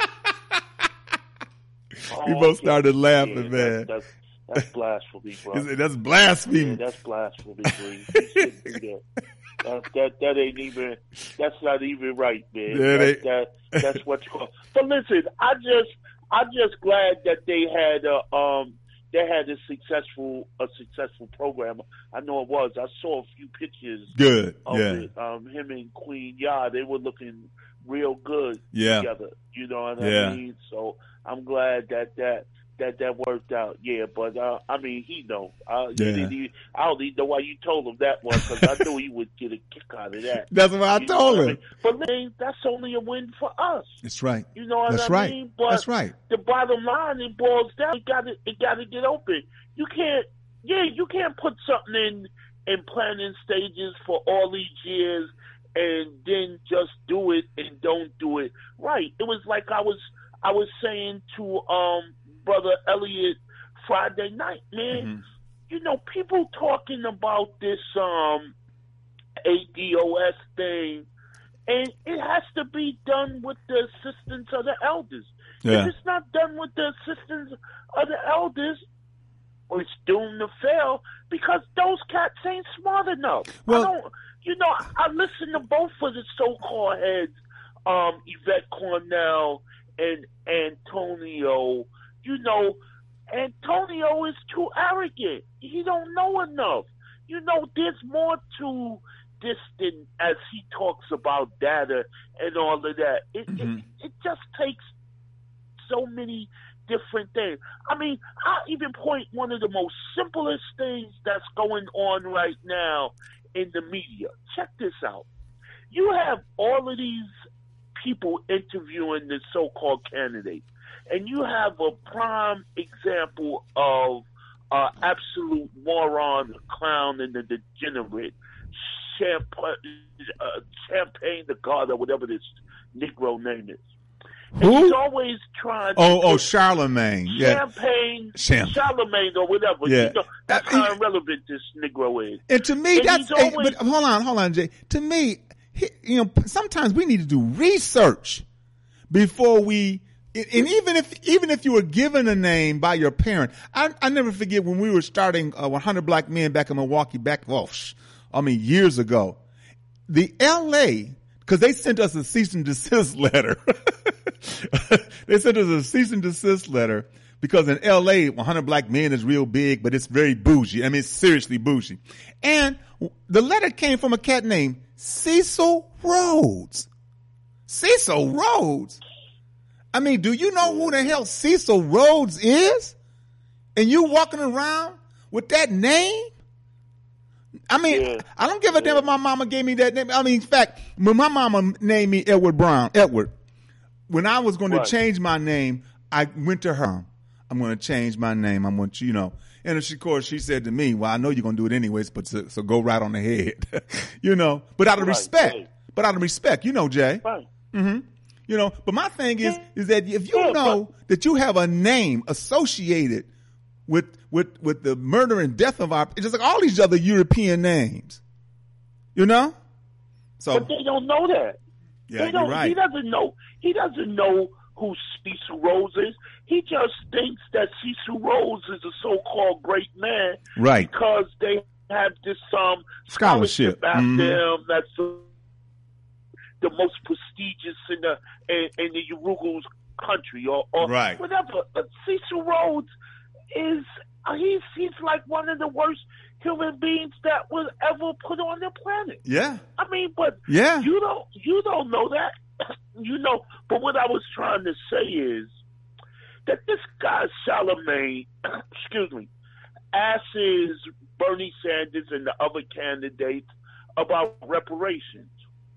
Oh, we both okay. started laughing, yeah, man. That's, that's, that's blasphemy, bro. That's blasphemy. Yeah, that's blasphemy, bro. You shouldn't do that. That, that that ain't even. That's not even right, man. Yeah, that, that that's what you call. But listen, I just I'm just glad that they had a um they had a successful a successful program. I know it was. I saw a few pictures. Good. Of yeah. it. Um, him and Queen Ya, they were looking real good yeah. together. You know what yeah. I mean? So I'm glad that that. That that worked out, yeah. But uh, I mean, he know. Uh, yeah. he he, I don't even know why you told him that one, because I knew he would get a kick out of that. That's what I you told him. I mean? But man, that's only a win for us. That's right. You know what that's I right. mean? But that's right. The bottom line, it boils down. It got to it got to get open. You can't. Yeah, you can't put something in in planning stages for all these years and then just do it and don't do it right. It was like I was I was saying to um. Brother Elliot Friday night, man. Mm-hmm. You know, people talking about this um A D O S thing, and it has to be done with the assistance of the elders. Yeah. If it's not done with the assistance of the elders, well, it's doomed to fail because those cats ain't smart enough. Well, I don't, you know, I listen to both of the so-called heads, um, Yvette Cornell and Antonio. You know, Antonio is too arrogant. He don't know enough. You know, there's more to this than as he talks about data and all of that. It, mm-hmm. it, it just takes so many different things. I mean, I'll even point one of the most simplest things that's going on right now in the media. Check this out. You have all of these people interviewing the so-called candidates, and you have a prime example of uh, absolute moron, clown, and the degenerate, Champagne, uh, Champagne the God, or whatever this Negro name is. And Who? he's always trying to Oh, oh, Charlemagne. Yeah. Champagne, Champ- Charlemagne, or whatever. Yeah. You know, that's I- how irrelevant this Negro is. And to me, And that's, he's hey, always- but hold on, hold on, Jay. To me, he, you know, sometimes we need to do research before we, and even if, even if you were given a name by your parent, I, I never forget when we were starting uh, one hundred Black Men back in Milwaukee, back, oh, sh- I mean, years ago, the L A, cause they sent us a cease and desist letter. They sent us a cease and desist letter because in L A, one hundred Black Men is real big, but it's very bougie. I mean, it's seriously bougie. And the letter came from a cat named Cecil Rhodes. Cecil Rhodes? I mean, do you know who the hell Cecil Rhodes is? And you walking around with that name? I mean, Yeah. I don't give a damn if my mama gave me that name. I mean, in fact, when my mama named me Edward Brown, Edward, when I was going to Right. change my name, I went to her. I'm going to change my name. I'm going to, you know, and she, of course, she said to me, well, I know you're going to do it anyways, but so, so go right on ahead, you know, but out of Right, respect, right. but out of respect, you know, Jay, Right. you know, but my thing is, is that if you Yeah, know that you have a name associated with, with, with the murder and death of our, it's just like all these other European names, you know? So, But they don't know that. yeah, They don't, you're right. He doesn't know. He doesn't know who Cecil Rhodes is. He just thinks that Cecil Rhodes is a so-called great man Right. because they have this um Scholarship. scholarship after Mhm. him. That's the, the most prestigious in the in, in the Uruguay's country, or, or Right. whatever. But Cecil Rhodes is uh, he's he's like one of the worst human beings that was ever put on the planet. Yeah. I mean, but Yeah. you don't you don't know that. You know, but what I was trying to say is that this guy Charlemagne, excuse me, asks Bernie Sanders and the other candidates about reparations.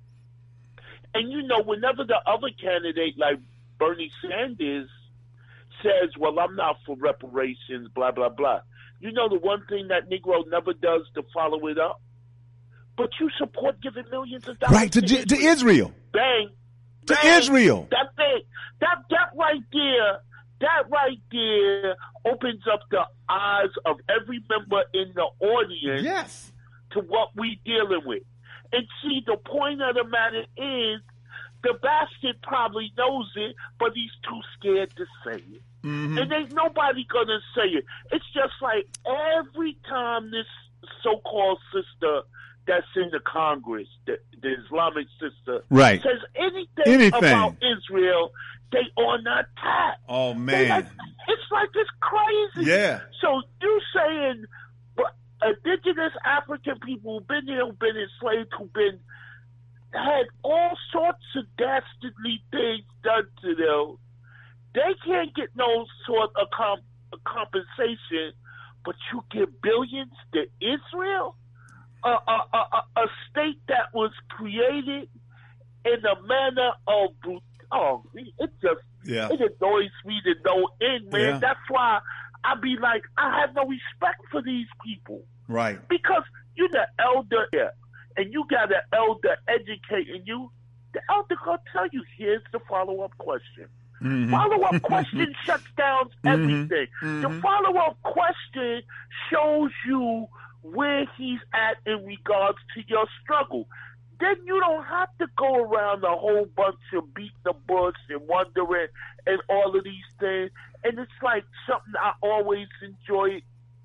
And you know, whenever the other candidate like Bernie Sanders says, well, I'm not for reparations, blah, blah, blah. You know the one thing that Negro never does to follow it up? But you support giving millions of dollars Right. To, to, to Israel. Bang. To Bang. Israel. That thing, that, that right there, that right there opens up the eyes of every member in the audience Yes. to what we dealing with. And see, the point of the matter is, the bastard probably knows it, but he's too scared to say it. Mm-hmm. And ain't nobody gonna say it. It's just like every time this so-called sister that's in the Congress, the, the Islamic sister, Right. says anything, Anything. about Israel, they on attack. Oh, They man. like, it's like it's crazy. Yeah. So you saying, but indigenous African people who've been here, who've been enslaved, who've been had all sorts of dastardly things done to them, they can't get no sort of comp- compensation, but you give billions to Israel, a, a, a, a, a state that was created in a manner of brut- oh, it just Yeah. it annoys me to no end, man. Yeah. That's why I be like, I have no respect for these people Right. because you're the elder here, and you got an elder educating you. The elder gonna tell you, here's the follow-up question. Mhm. Follow-up question shuts down everything. The Mhm. follow-up question shows you where he's at in regards to your struggle. Then you don't have to go around a whole bunch of beating the bush and wondering and all of these things. And it's like something I always enjoy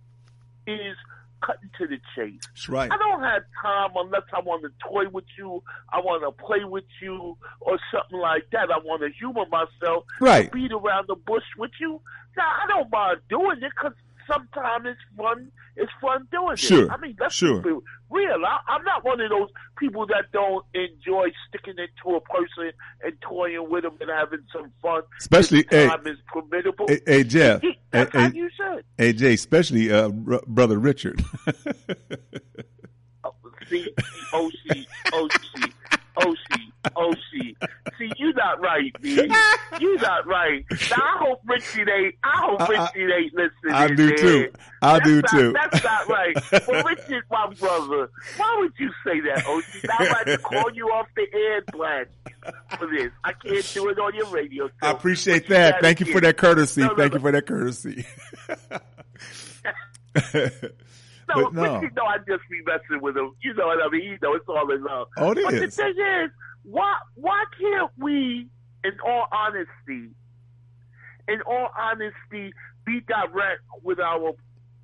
is cutting to the chase. That's right. I don't have time unless I want to toy with you, I want to play with you, or something like that. I want to humor myself, Right. beat around the bush with you. Now, I don't mind doing it because sometimes it's fun. It's fun doing Sure. it. I mean, let's Sure. be real. I, I'm not one of those people that don't enjoy sticking it to a person and toying with them and having some fun. Especially, if hey, time is permittable. Hey, hey Jeff. That's hey, how hey, you should. Hey, Jay, especially uh, R- Brother Richard. Oh, see, O C, O C, O C, O C. See, you not right, man. You not right. Now, I hope Richard ain't. I hope I- I- Richard ain't listening. I do man. too. I That's do not, too. That's not right. But Richard, my brother, why would you say that, O C? I'd like to call you off the air and blast for this. I can't do it on your radio show. I appreciate But you that. gotta Thank you get for it. that courtesy. No, no, Thank no. you for that courtesy. No, But no. Richard, no, I just be messing with him. You know what I mean? You know, it's all in love. Oh, it But is. the thing is, why why can't we, in all honesty, in all honesty, be direct with our?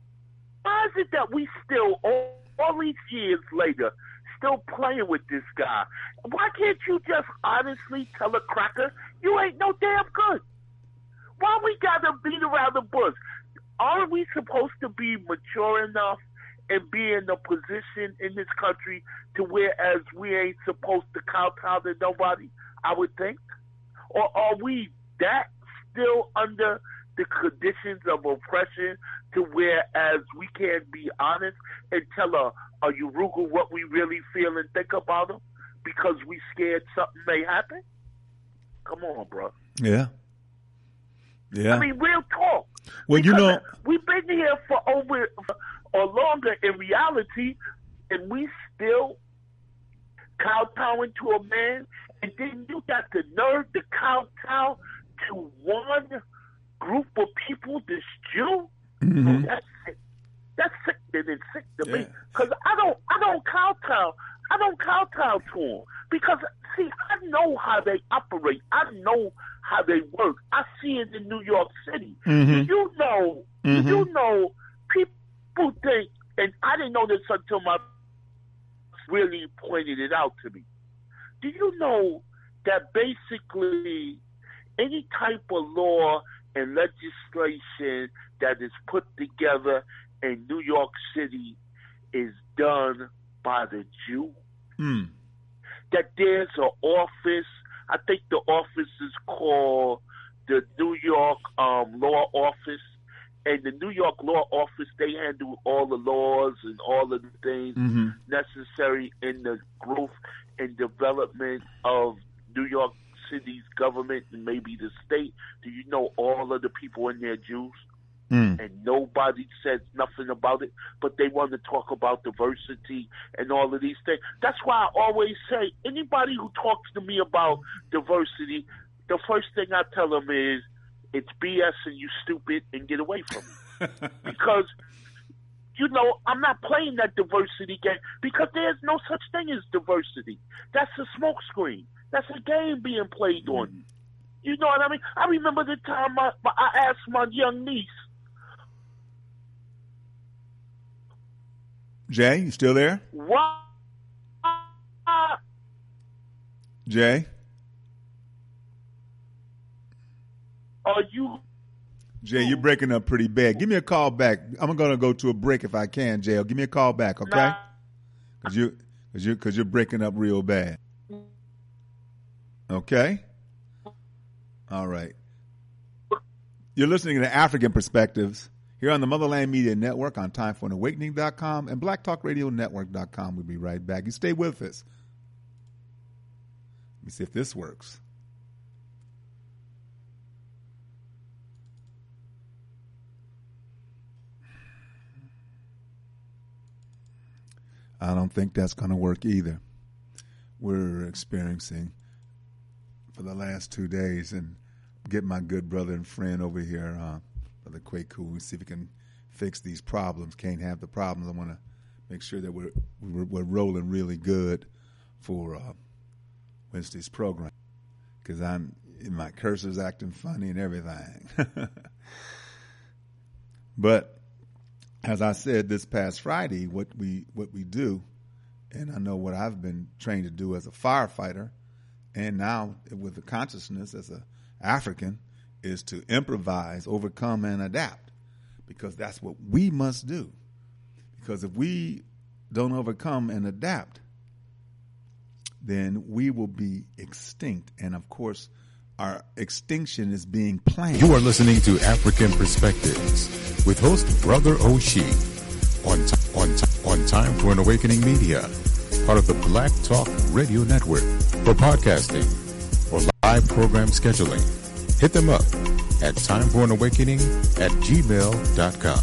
Why is it that we still, all, all these years later, still playing with this guy? Why can't you just honestly tell a cracker you ain't no damn good? Why we gotta beat around the bush? Aren't we supposed to be mature enough and be in a position in this country to whereas we ain't supposed to kowtow to nobody, I would think? Or are we that still under the conditions of oppression to whereas we can't be honest and tell a, a Urugu what we really feel and think about him because we scared something may happen? Come on, bro. Yeah. Yeah. I mean, real talk. Well, you Because know, we've been here for over or longer in reality, and we still kowtowing to a man, and then you got the nerve to kowtow to one group of people, this Jew. Mhm. Oh, that's sick. That's sick. That is sick to me Yeah. because I don't, I don't kowtow. I don't kowtow to them because see, I know how they operate. I know how they work. I see it in New York City. Mhm. You know, Mhm. you know, people think, and I didn't know this until my really pointed it out to me. Do you know that basically any type of law and legislation that is put together in New York City is done by the Jew? mm. That there's an office, I think the office is called the New York um, Law Office, and the New York Law Office, they handle all the laws and all of the things Mhm. necessary in the growth and development of New York City's government and maybe the state. Do you know all of the people in there Jews? Mm. And nobody says nothing about it, but they want to talk about diversity and all of these things. That's why I always say, anybody who talks to me about diversity, the first thing I tell them is, it's B S and you stupid and get away from me. Because, you know, I'm not playing that diversity game because there's no such thing as diversity. That's a smokescreen. That's a game being played on. You know what I mean? I remember the time I, I asked my young niece, Jay, you still there? why Jay? are you Jay, you're breaking up pretty bad. Give me a call back. I'm going to go to a break if I can, Jay. Give me a call back, okay? not Because you, cause you, cause you're breaking up real bad. Okay? All right. You're listening to African Perspectives here on the Motherland Media Network on time for an awakening dot com and black talk radio network dot com. We'll be right back. You stay with us. Let me see if this works. I don't think that's going to work either. We're experiencing for the last two days, and get my good brother and friend over here, uh, Brother Kwaku, and see if we can fix these problems. Can't have the problems. I want to make sure that we're we're, we're rolling really good for uh, Wednesday's program, because I'm my cursor's acting funny and everything. But as I said this past Friday, what we what we do, and I know what I've been trained to do as a firefighter, and now with the consciousness as a African, is to improvise, overcome, and adapt. because that's what we must do. Because if we don't overcome and adapt, then we will be extinct. And of course, our extinction is being planned. You are listening to African Perspectives with host Brother Oshie on, t- on, t- on Time for an Awakening Media, part of the Black Talk Radio Network. For podcasting or live program scheduling, hit them up at timeforanawakening at gmail dot com.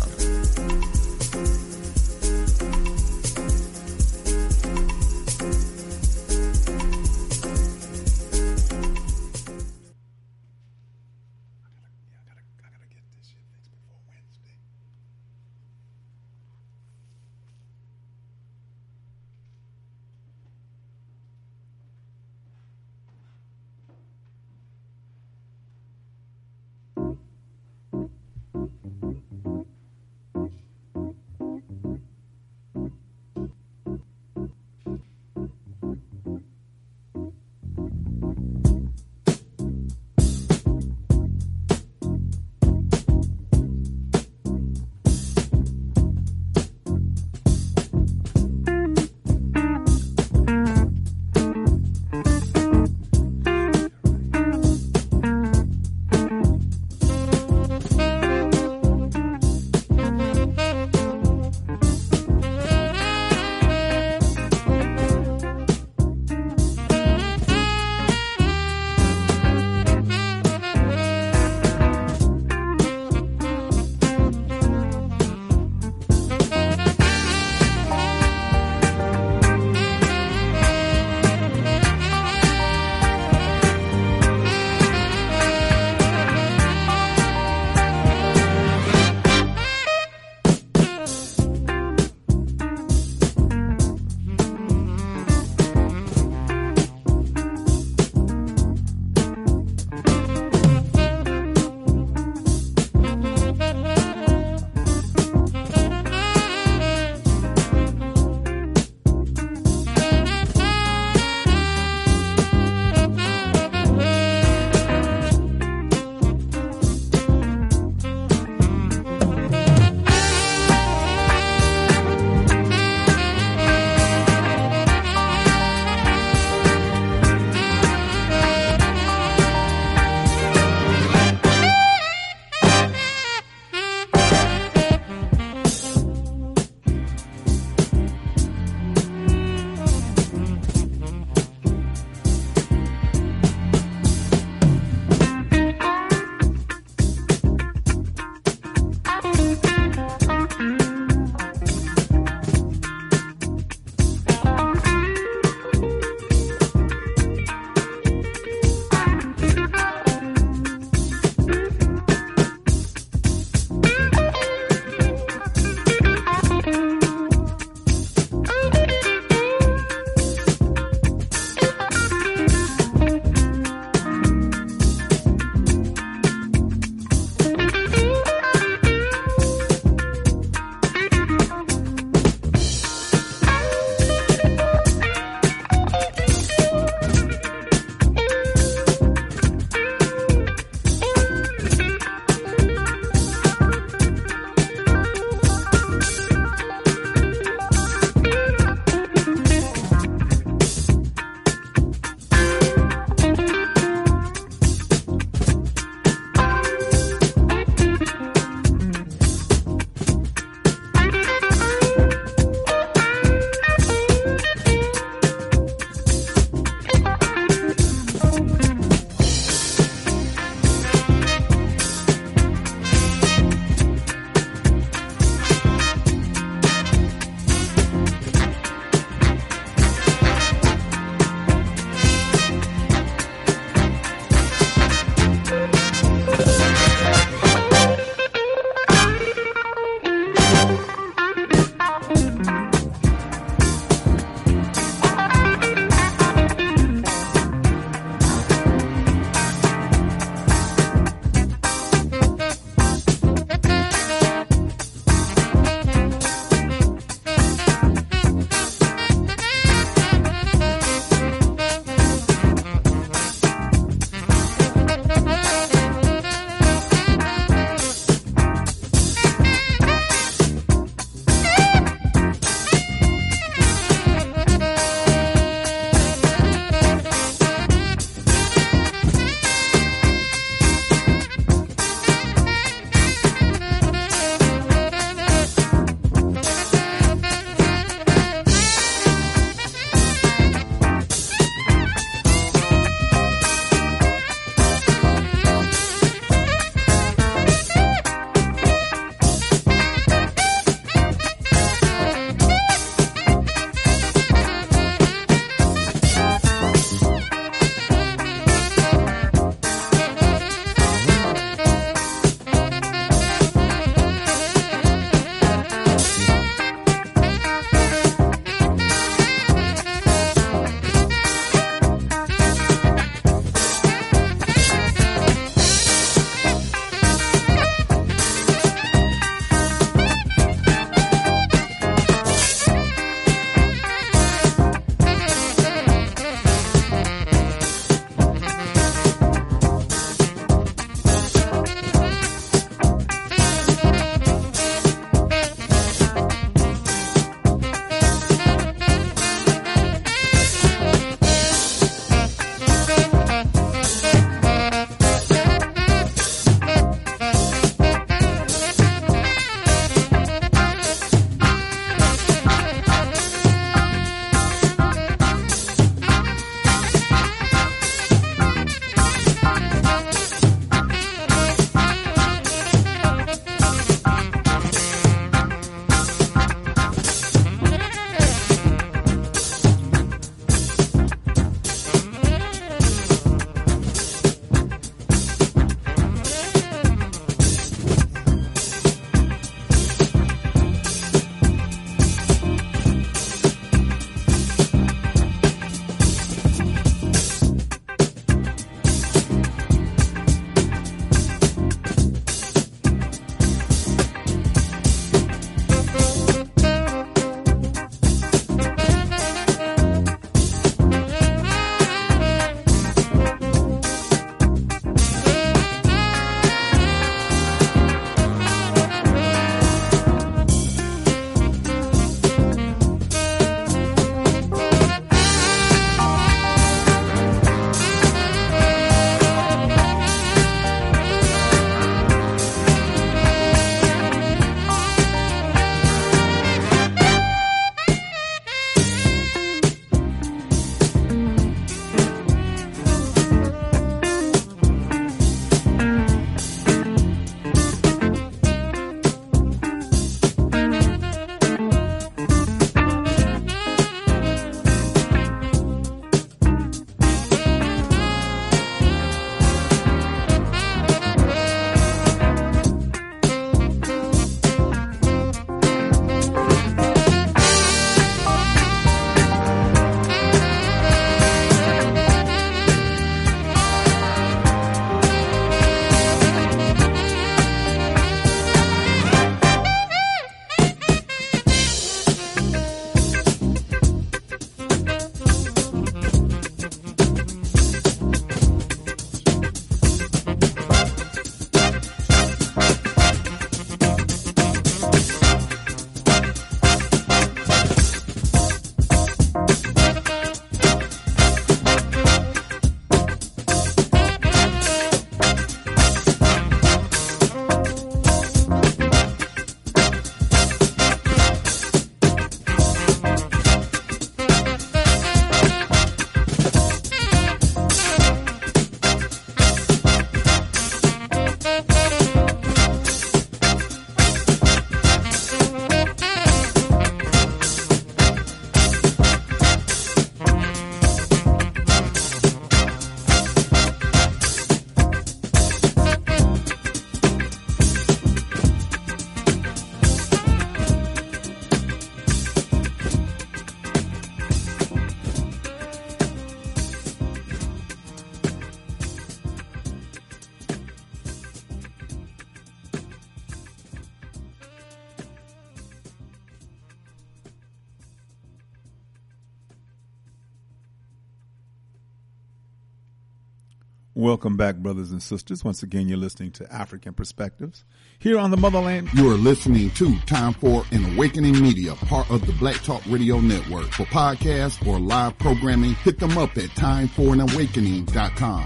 Welcome back, brothers and sisters. Once again, you're listening to African Perspectives here on the Motherland. You are listening to Time for an Awakening Media, part of the Black Talk Radio Network. For podcasts or live programming, hit them up at time for an awakening dot com.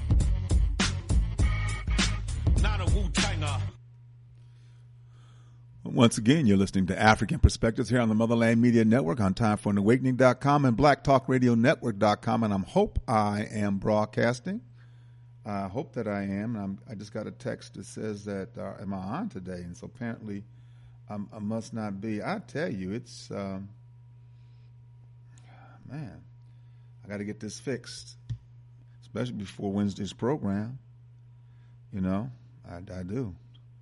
Once again, you're listening to African Perspectives here on the Motherland Media Network on time for an awakening dot com and black talk radio network dot com. And I hope I am broadcasting. I hope that I am. I'm, I just got a text that says that, uh, am I on today? And so apparently I'm, I must not be. I tell you, it's, um, man, I got to get this fixed, especially before Wednesday's program. You know, I, I do.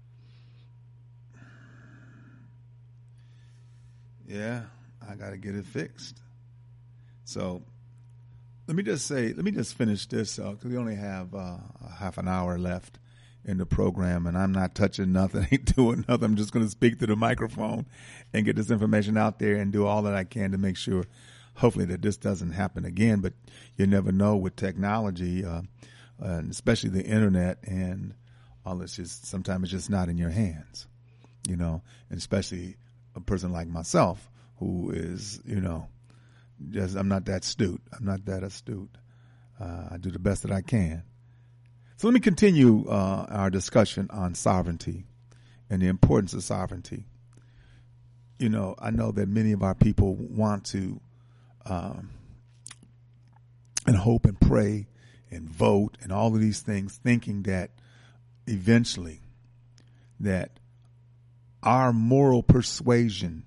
Yeah, I got to get it fixed. So let me just say, let me just finish this because uh, we only have uh, a half an hour left in the program, and I'm not touching nothing, ain't doing nothing. I'm just going to speak to the microphone and get this information out there and do all that I can to make sure, hopefully, that this doesn't happen again. But you never know with technology, uh, and especially the internet and all this. Just sometimes it's just not in your hands, you know, and especially a person like myself who is, you know, just I'm not that astute. I'm not that astute. Uh, I do the best that I can. So let me continue uh, our discussion on sovereignty and the importance of sovereignty. You know, I know that many of our people want to um, and hope and pray and vote and all of these things, thinking that eventually that our moral persuasion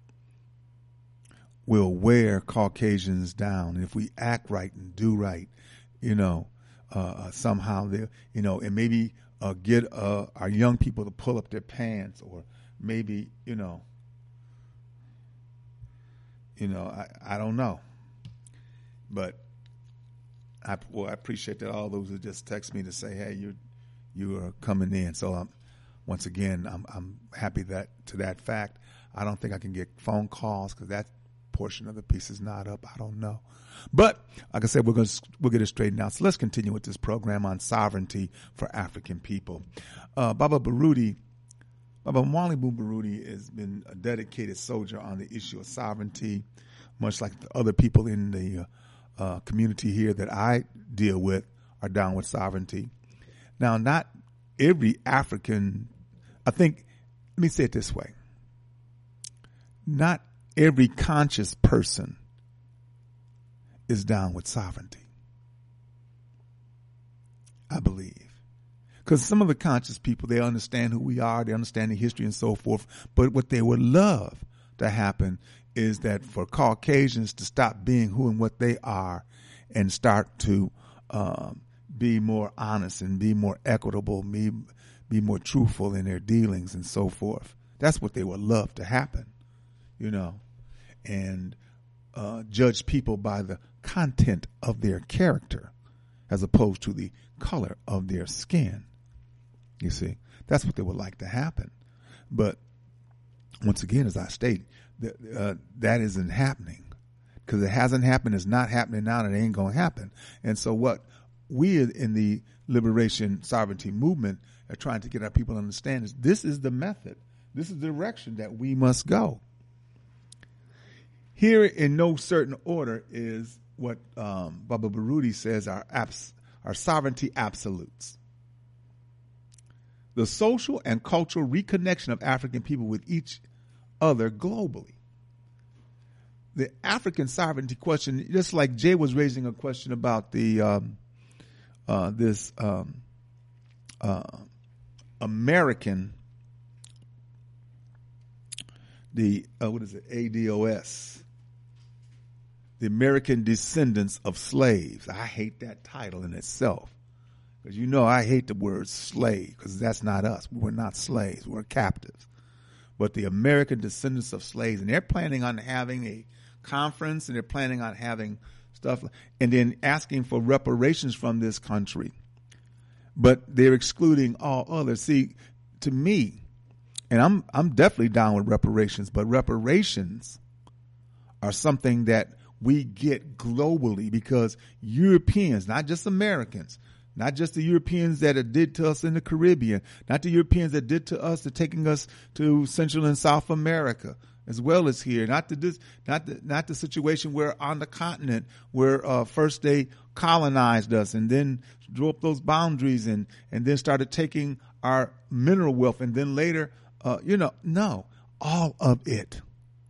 will wear Caucasians down. And if we act right and do right, you know, uh, somehow they, you know, and maybe uh, get uh, our young people to pull up their pants, or maybe, you know, you know, I, I don't know, but I well I appreciate that all those who just text me to say, hey, you you are coming in. So um, once again, I'm I'm happy that to that fact. I don't think I can get phone calls because that portion of the piece is not up. I don't know. But like I said, we're going to, we'll get it straightened out. So let's continue with this program on sovereignty for African people. Uh, Baba Baruti, Baba Mwalimu Baruti has been a dedicated soldier on the issue of sovereignty, much like the other people in the uh, uh, community here that I deal with are down with sovereignty. Now, not every African, I think, let me say it this way. Not every conscious person is down with sovereignty, I believe. Because some of the conscious people, they understand who we are, they understand the history and so forth, but what they would love to happen is that for Caucasians to stop being who and what they are and start to um, be more honest and be more equitable, be, be more truthful in their dealings and so forth. That's what they would love to happen, you know, and uh, judge people by the content of their character as opposed to the color of their skin. You see, that's what they would like to happen. But once again, as I state, that, uh, that isn't happening because it hasn't happened. It's not happening now, and it ain't going to happen. And so what we in the liberation sovereignty movement are trying to get our people to understand is this is the method. This is the direction that we must go. Here in no certain order is what um, Baba Baruti says are, abs- are sovereignty absolutes. The social and cultural reconnection of African people with each other globally. The African sovereignty question, just like Jay was raising a question about the um, uh, this um, uh, American, the uh, what is it, A D O S. The American Descendants of Slaves. I hate that title in itself. Because you know I hate the word slave because that's not us. We're not slaves. We're captives. But the American Descendants of Slaves. And they're planning on having a conference and they're planning on having stuff and then asking for reparations from this country. But they're excluding all others. See, to me, and I'm I'm definitely down with reparations, but reparations are something that we get globally because Europeans, not just Americans, Not just the Europeans that it did to us in the Caribbean, not the Europeans that did to us, that taking us to Central and South America, as well as here. Not the not the not the situation where on the continent where uh, first they colonized us and then drew up those boundaries and and then started taking our mineral wealth and then later, uh, you know, no, all of it,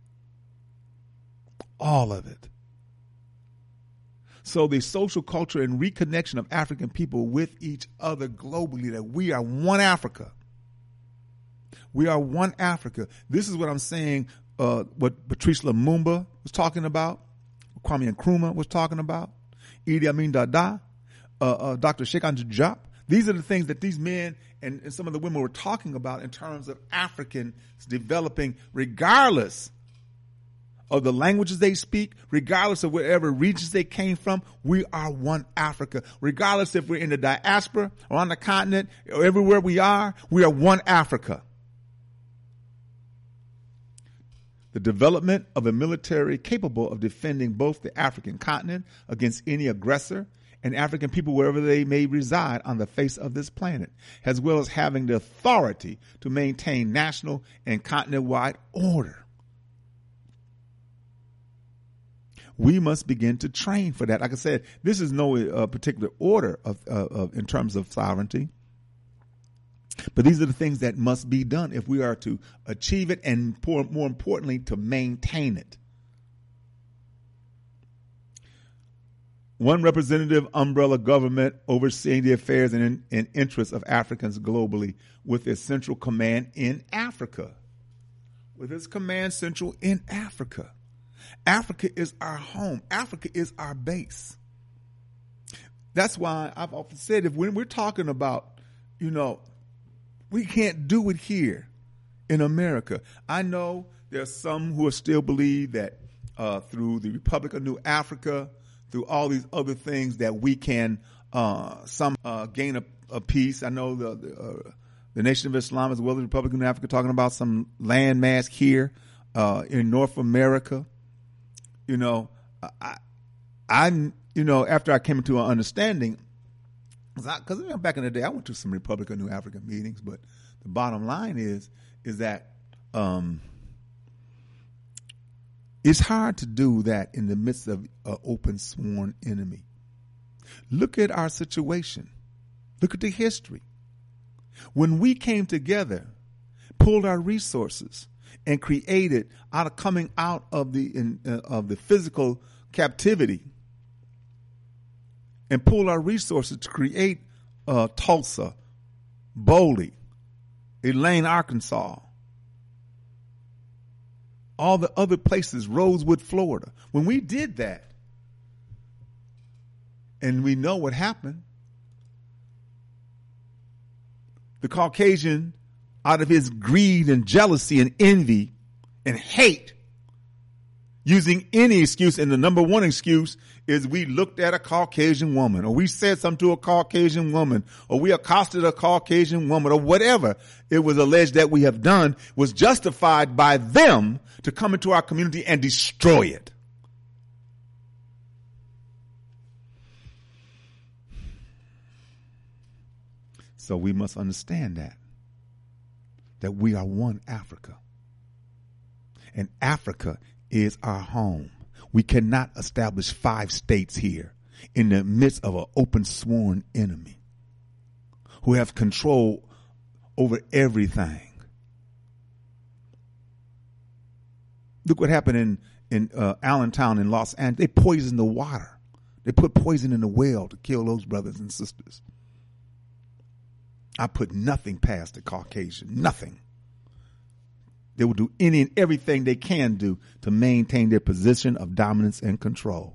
all of it. So the social culture and reconnection of African people with each other globally, that we are one Africa. We are one Africa. This is what I'm saying, uh, what Patrice Lumumba was talking about, Kwame Nkrumah was talking about, Idi Amin Dada, uh, uh, Doctor Sheikh Anta Diop. These are the things that these men and, and some of the women were talking about in terms of Africans developing, regardless of the languages they speak, regardless of wherever regions they came from. We are one Africa. Regardless if we're in the diaspora or on the continent or everywhere we are, we are one Africa. The development of a military capable of defending both the African continent against any aggressor and African people wherever they may reside on the face of this planet, as well as having the authority to maintain national and continent-wide order. We must begin to train for that. Like I said, this is no uh, particular order of, uh, of in terms of sovereignty, but these are the things that must be done if we are to achieve it and, more, more importantly, to maintain it. One representative umbrella government overseeing the affairs and, and interests of Africans globally, with its central command in Africa. With its command central in Africa. Africa is our home. Africa is our base. That's why I've often said, if when we're talking about, you know, we can't do it here in America. I know there are some who still believe that uh, through the Republic of New Africa, through all these other things, that we can uh, some uh, gain a, a peace. I know the the, uh, the Nation of Islam as well as the Republic of New Africa talking about some landmass here uh, in North America. You know, I, I, you know, after I came into an understanding, because you know, back in the day, I went to some Republic of New Africa meetings, but the bottom line is, is that um, it's hard to do that in the midst of an open sworn enemy. Look at our situation. Look at the history. When we came together, pulled our resources, and created out of coming out of the in, uh, of the physical captivity, and pull our resources to create uh, Tulsa, Boley, Elaine, Arkansas, all the other places, Rosewood, Florida. When we did that, and we know what happened, the Caucasian, out of his greed and jealousy and envy and hate, using any excuse, and the number one excuse is we looked at a Caucasian woman, or we said something to a Caucasian woman, or we accosted a Caucasian woman, or whatever it was alleged that we have done, was justified by them to come into our community and destroy it. So we must understand that. that we are one Africa. And Africa is our home. We cannot establish five states here in the midst of an open sworn enemy who have control over everything. Look what happened in, in uh, Allentown in Los Angeles. They poisoned the water. They put poison in the well to kill those brothers and sisters. I put nothing past the Caucasian, nothing. They will do any and everything they can do to maintain their position of dominance and control.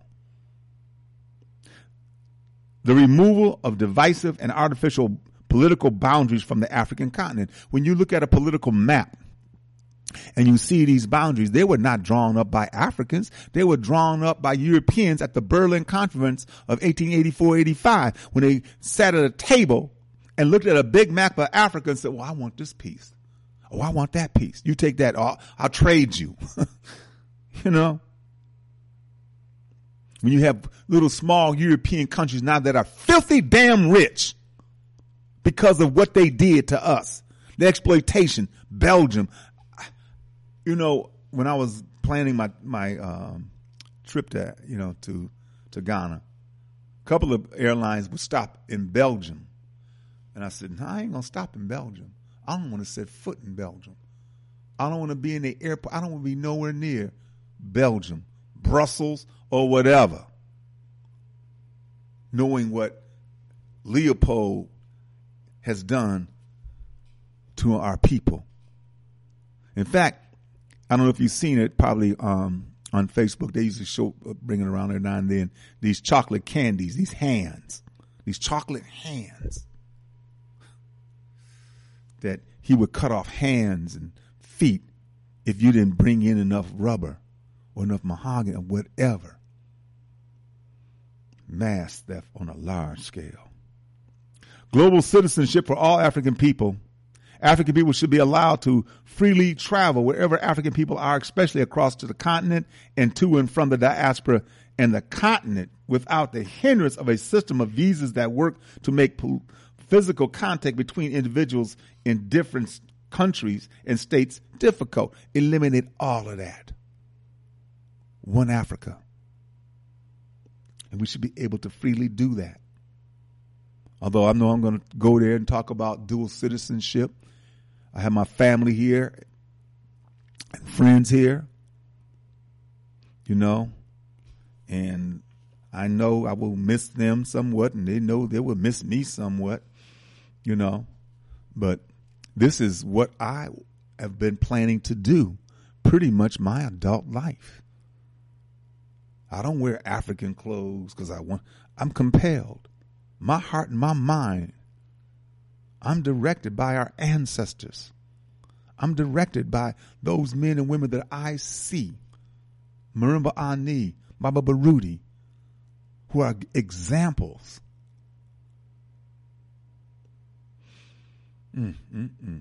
The removal of divisive and artificial political boundaries from the African continent. When you look at a political map and you see these boundaries, they were not drawn up by Africans. They were drawn up by Europeans at the Berlin Conference of eighteen eighty-four eighty-five when they sat at a table and looked at a big map of Africa and said, well, I want this piece. Oh, I want that piece. You take that. Oh, I'll trade you. You know, When you have little small European countries now that are filthy damn rich because of what they did to us, the exploitation. Belgium. You know, when I was planning my my um, trip to you know to to Ghana, a couple of airlines would stop in Belgium, and I said, "No, I ain't gonna stop in Belgium. I don't want to set foot in Belgium. I don't want to be in the airport. I don't want to be nowhere near Belgium, Brussels, or whatever." Knowing what Leopold has done to our people. In fact, I don't know if you've seen it, probably um, on Facebook. They used to show, uh, bring it around there now and then, these chocolate candies, these hands, these chocolate hands that he would cut off hands and feet if you didn't bring in enough rubber or enough mahogany or whatever. Mass theft on a large scale. Global citizenship for all African people. African people should be allowed to freely travel wherever African people are, especially across to the continent and to and from the diaspora and the continent, without the hindrance of a system of visas that work to make physical contact between individuals in different countries and states difficult. Eliminate all of that. One Africa. And we should be able to freely do that. Although I know I'm going to go there and talk about dual citizenship. I have my family here and friends here, you know, and I know I will miss them somewhat, and they know they will miss me somewhat, you know. But this is what I have been planning to do pretty much my adult life. I don't wear African clothes because I want, I'm compelled. My heart and my mind, I'm directed by our ancestors. I'm directed by those men and women that I see. Marimba Ani, Baba Baruti, who are examples. Mm, mm, mm.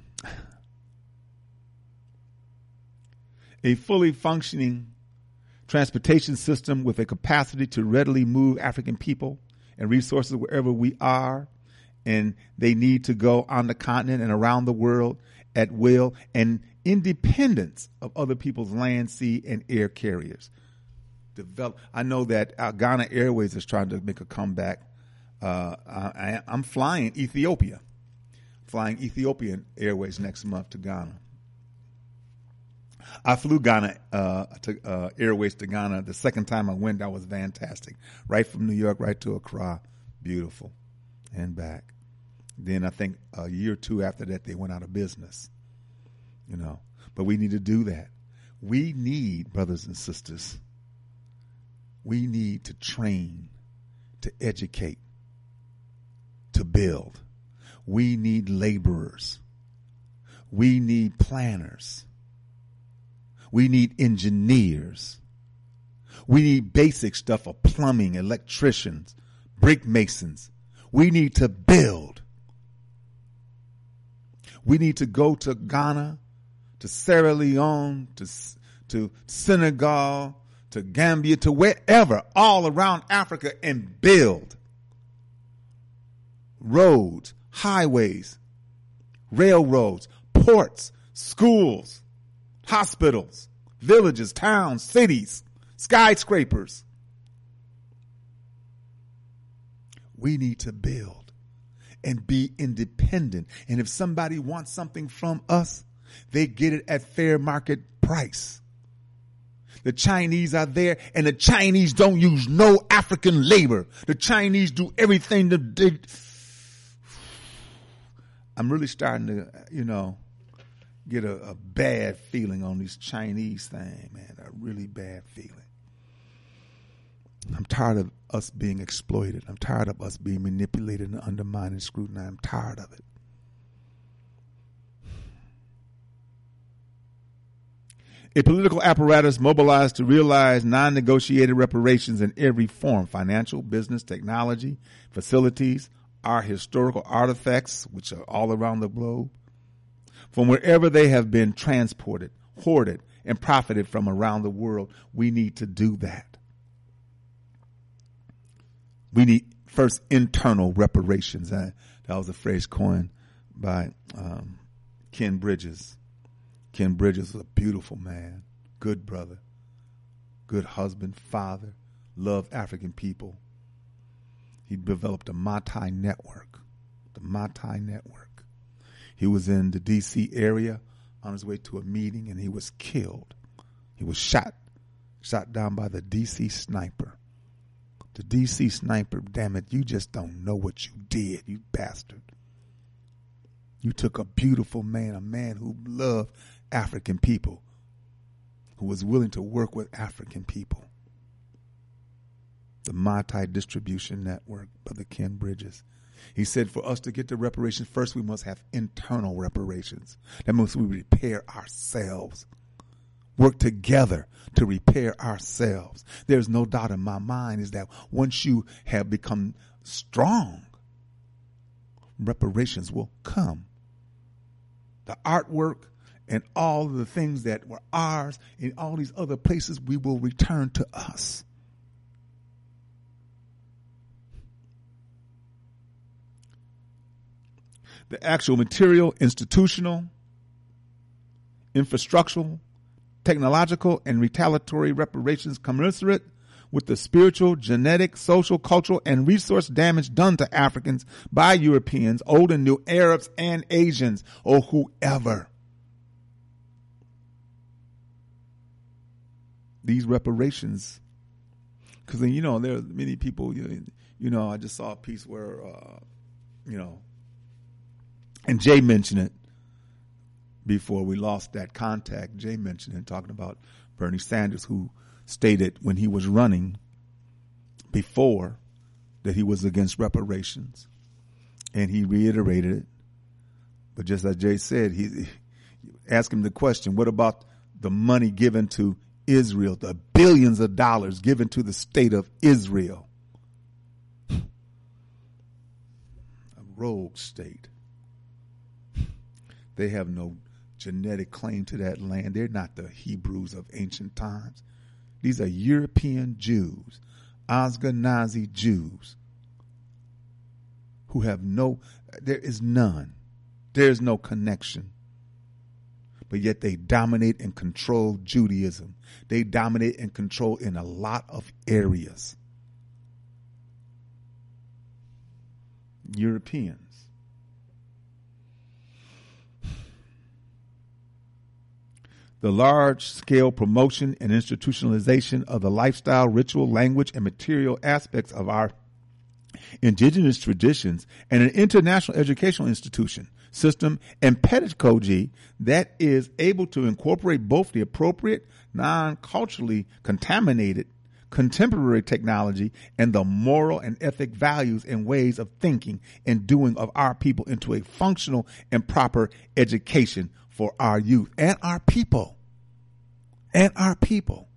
A fully functioning transportation system with a capacity to readily move African people and resources wherever we are and they need to go on the continent and around the world at will, and independence of other people's land, sea, and air carriers. Develop. I know that uh, Ghana Airways is trying to make a comeback. Uh, I, I'm flying Ethiopia, flying Ethiopian Airways next month to Ghana. I flew Ghana uh, to uh, Airways to Ghana. The second time I went, that was fantastic. Right from New York, right to Accra, beautiful, and back. Then I think a year or two after that, they went out of business, you know. But we need to do that. We need, brothers and sisters, we need to train, to educate, to build. We need laborers. We need planners. We need engineers. We need basic stuff of plumbing, electricians, brick masons. We need to build. We need to go to Ghana, to Sierra Leone, to, to Senegal, to Gambia, to wherever, all around Africa, and build roads, highways, railroads, ports, schools, hospitals, villages, towns, cities, skyscrapers. We need to build and be independent. And if somebody wants something from us, they get it at fair market price. The Chinese are there, and the Chinese don't use no African labor. The Chinese do everything that they... I'm really starting to, you know, get a, a bad feeling on this Chinese thing, man, a really bad feeling. I'm tired of us being exploited. I'm tired of us being manipulated and undermined and scrutinized. I'm tired of it. A political apparatus mobilized to realize non-negotiated reparations in every form: financial, business, technology, facilities, our historical artifacts, which are all around the globe, from wherever they have been transported, hoarded, and profited from around the world. We need to do that. We need first internal reparations. Uh, that was a phrase coined by um, Ken Bridges. Ken Bridges was a beautiful man, good brother, good husband, father, loved African people. He developed a Matai network, the Matai network. He was in the D C area on his way to a meeting, and he was killed. He was shot, shot down by the D C sniper. The D C sniper, damn it, you just don't know what you did, you bastard. You took a beautiful man, a man who loved African people, who was willing to work with African people. The Matai Distribution Network, Brother Ken Bridges. He said for us to get to reparations, first we must have internal reparations. That means we repair ourselves. Work together to repair ourselves. There's no doubt in my mind is that once you have become strong, reparations will come. The artwork and all of the things that were ours in all these other places, we will return to us. The actual material, institutional, infrastructural, technological, and retaliatory reparations commensurate with the spiritual, genetic, social, cultural, and resource damage done to Africans by Europeans, old and new, Arabs and Asians, or whoever. These reparations, because, you know, there are many people, you know, you know, I just saw a piece where, uh, you know, and Jay mentioned it before we lost that contact. Jay mentioned it, talking about Bernie Sanders, who stated when he was running before that he was against reparations. And he reiterated it. But just as Jay said, he asked him the question, what about the money given to Israel, the billions of dollars given to the state of Israel? A rogue state. They have no genetic claim to that land. They're not the Hebrews of ancient times. These are European Jews, Ashkenazi Jews, who have no, there is none. There is no connection. But yet they dominate and control Judaism. They dominate and control in a lot of areas. Europeans. The large-scale promotion and institutionalization of the lifestyle, ritual, language, and material aspects of our indigenous traditions and an international educational institution, system, and pedagogy that is able to incorporate both the appropriate, non-culturally contaminated contemporary technology and the moral and ethic values and ways of thinking and doing of our people into a functional and proper education for our youth and our people. And our people.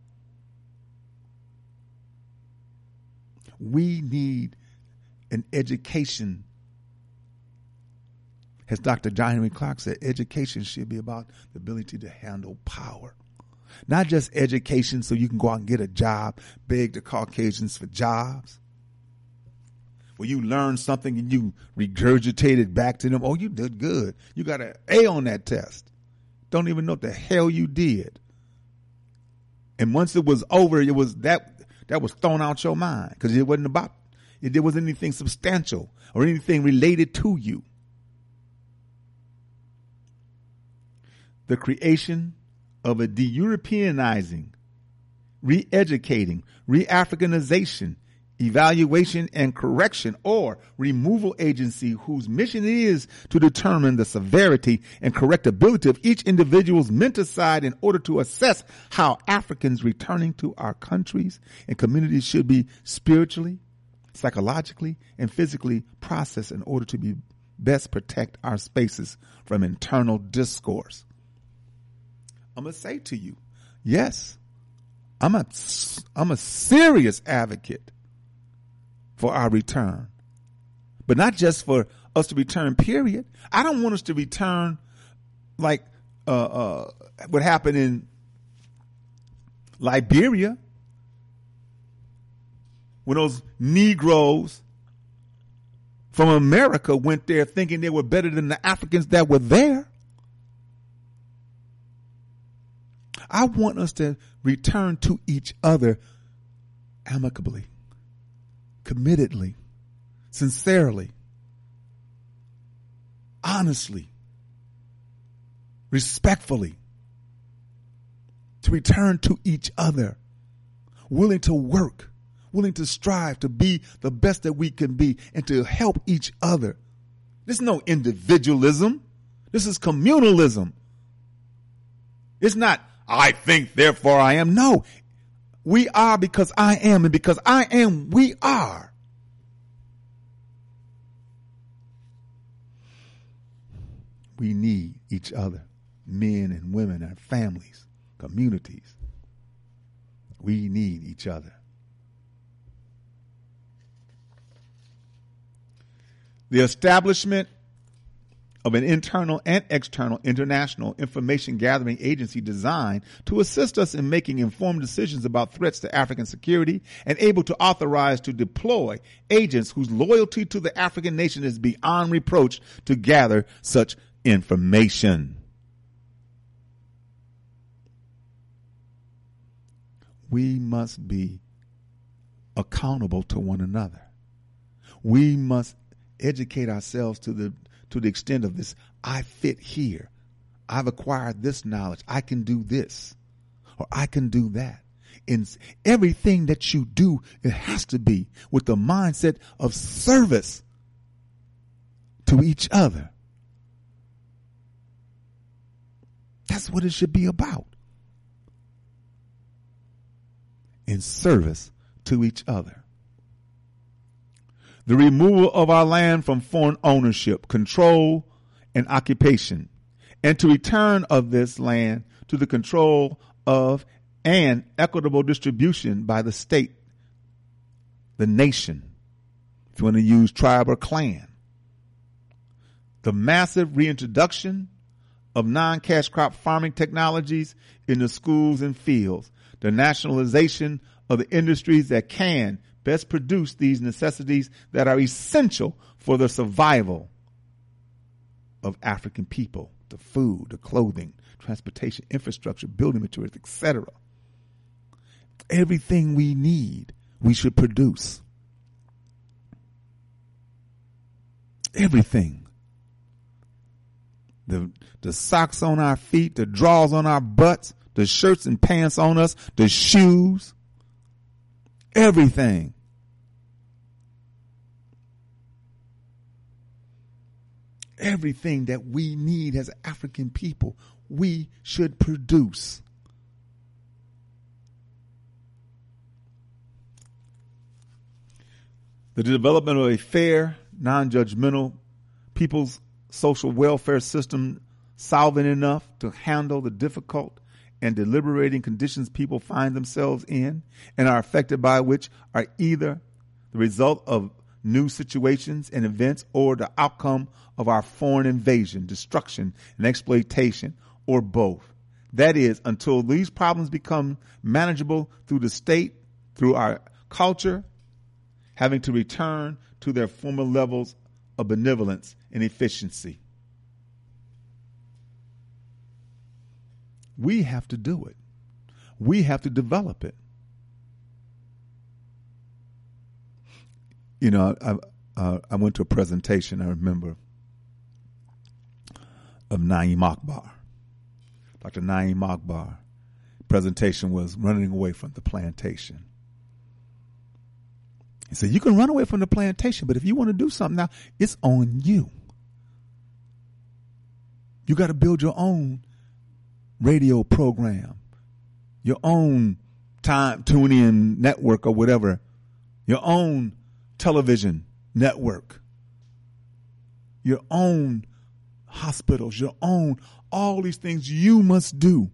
We need an education. As Doctor John Henry Clark said, education should be about the ability to handle power. Not just education so you can go out and get a job, beg the Caucasians for jobs. Where you learn something and you regurgitate it back to them. Oh, you did good. You got an A on that test. Don't even know what the hell you did. And once it was over, it was that that was thrown out your mind because it wasn't about it. There wasn't anything substantial or anything related to you. The creation of a de-Europeanizing, re-educating, re-Africanization, evaluation and correction or removal agency whose mission is to determine the severity and correctability of each individual's mental side in order to assess how Africans returning to our countries and communities should be spiritually, psychologically, and physically processed in order to be best protect our spaces from internal discourse. I'm going to say to you, yes, I'm a, I'm a serious advocate for our return, but not just for us to return, period. I don't want us to return like uh, uh, what happened in Liberia when those Negroes from America went there thinking they were better than the Africans that were there. I want us to return to each other amicably, committedly, sincerely, honestly, respectfully, to return to each other, willing to work, willing to strive to be the best that we can be and to help each other. This is no individualism. This is communalism. It's not, I think, therefore I am. No, we are because I am, and because I am, we are. We need each other, men and women, our families, communities. We need each other. The establishment of an internal and external international information gathering agency designed to assist us in making informed decisions about threats to African security and able to authorize to deploy agents whose loyalty to the African nation is beyond reproach to gather such information. We must be accountable to one another. We must educate ourselves to the to the extent of this. I fit here. I've acquired this knowledge. I can do this, or I can do that. In everything that you do, it has to be with the mindset of service to each other. That's what it should be about. In service to each other. The removal of our land from foreign ownership, control, and occupation, and to return of this land to the control of and equitable distribution by the state, the nation, if you want to use tribe or clan. The massive reintroduction of non-cash crop farming technologies in the schools and fields, the nationalization of the industries that can best produce these necessities that are essential for the survival of African people, the food, the clothing, transportation, infrastructure, building materials, et cetera. Everything we need, we should produce. Everything. The, the socks on our feet, the drawers on our butts, the shirts and pants on us, the shoes, everything. Everything that we need as African people, we should produce. The development of a fair, non-judgmental people's social welfare system solvent enough to handle the difficult and deliberating conditions people find themselves in and are affected by, which are either the result of new situations and events or the outcome of our foreign invasion, destruction, and exploitation, or both. That is, until these problems become manageable through the state, through our culture, having to return to their former levels of benevolence and efficiency. We have to do it. We have to develop it. You know, I, uh, I went to a presentation, I remember, of Na'im Akbar. Doctor Na'im Akbar. Presentation was running away from the plantation. He said, you can run away from the plantation, but if you want to do something now, it's on you. You got to build your own radio program, your own time tune-in network or whatever, your own television network, your own hospitals, your own, all these things you must do.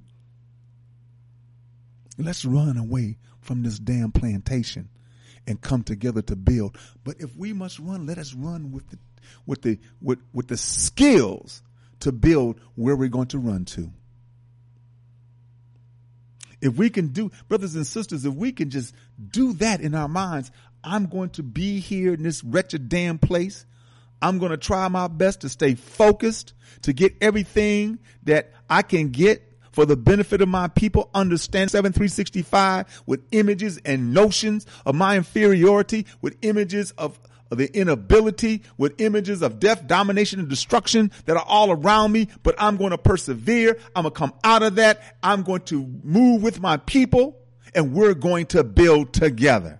Let's run away from this damn plantation and come together to build. But if we must run, let us run with the with the with, with the skills to build where we're going to run to. If we can do, brothers and sisters, if we can just do that in our minds, I'm going to be here in this wretched damn place. I'm going to try my best to stay focused, to get everything that I can get for the benefit of my people. Understand seven three sixty-five with images and notions of my inferiority, with images of, of the inability, with images of death, domination, and destruction that are all around me. But I'm going to persevere. I'm going to come out of that. I'm going to move with my people, and we're going to build together.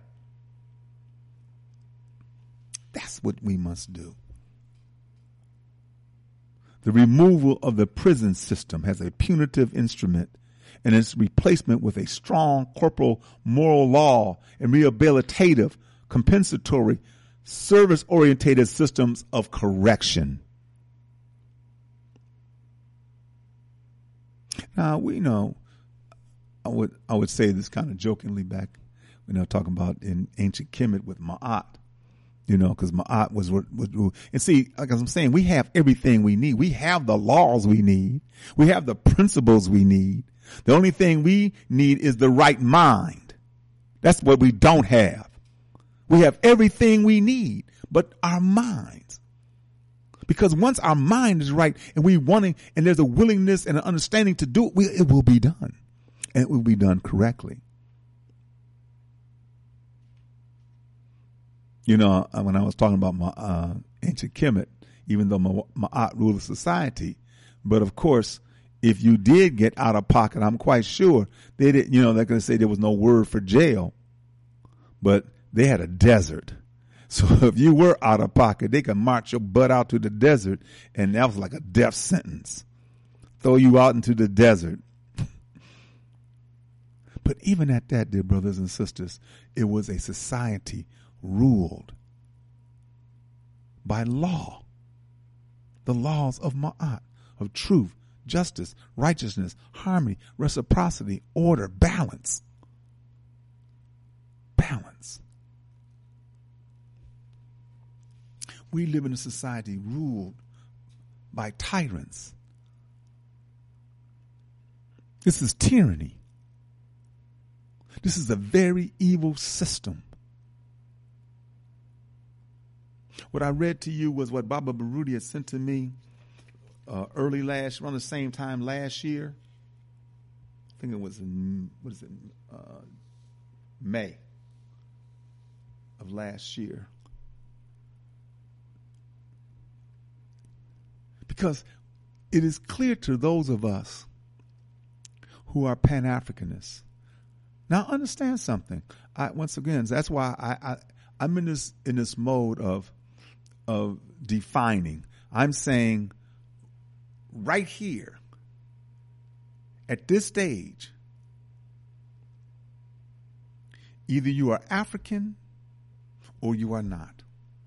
That's what we must do. The removal of the prison system has a punitive instrument and its replacement with a strong corporal moral law and rehabilitative, compensatory, service-orientated systems of correction. Now, we know, I would I would say this kind of jokingly back when they were talking about in ancient Kemet with Ma'at. You know, because Ma'at was, was, was, and see, like I'm saying, we have everything we need. We have the laws we need. We have the principles we need. The only thing we need is the right mind. That's what we don't have. We have everything we need, but our minds. Because once our mind is right and we wanting, and there's a willingness and an understanding to do it, we, it will be done. And it will be done correctly. You know, when I was talking about my uh, ancient Kemet, even though Ma'at ruled the society, but of course, if you did get out of pocket, I'm quite sure they didn't, you know, they're going to say there was no word for jail, but they had a desert. So if you were out of pocket, they could march your butt out to the desert, and that was like a death sentence. Throw you out into the desert. But even at that, dear brothers and sisters, it was a society ruled by law, the laws of Ma'at, of truth, justice, righteousness, harmony, reciprocity, order, balance. Balance. We live in a society ruled by tyrants. This is tyranny. This is a very evil system. What I read to you was what Baba Baruti had sent to me uh, early last, around the same time last year. I think it was in, what is it, uh, May of last year. Because it is clear to those of us who are Pan-Africanists. Now understand something. I, once again, that's why I, I I'm in this in this mode of of defining. I'm saying right here at this stage, either you are African or you are not.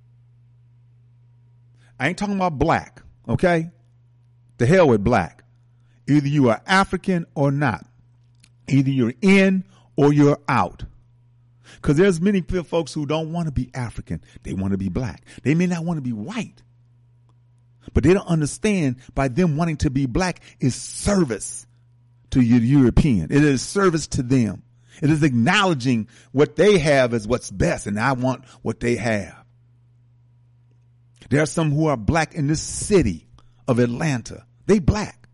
I ain't talking about black, okay? The hell with black. Either you are African or not. Either you're in or you're out. Because there's many folks who don't want to be African. They want to be black. They may not want to be white. But they don't understand by them wanting to be black is service to the European. It is service to them. It is acknowledging what they have as what's best, and I want what they have. There are some who are black in this city of Atlanta. They black.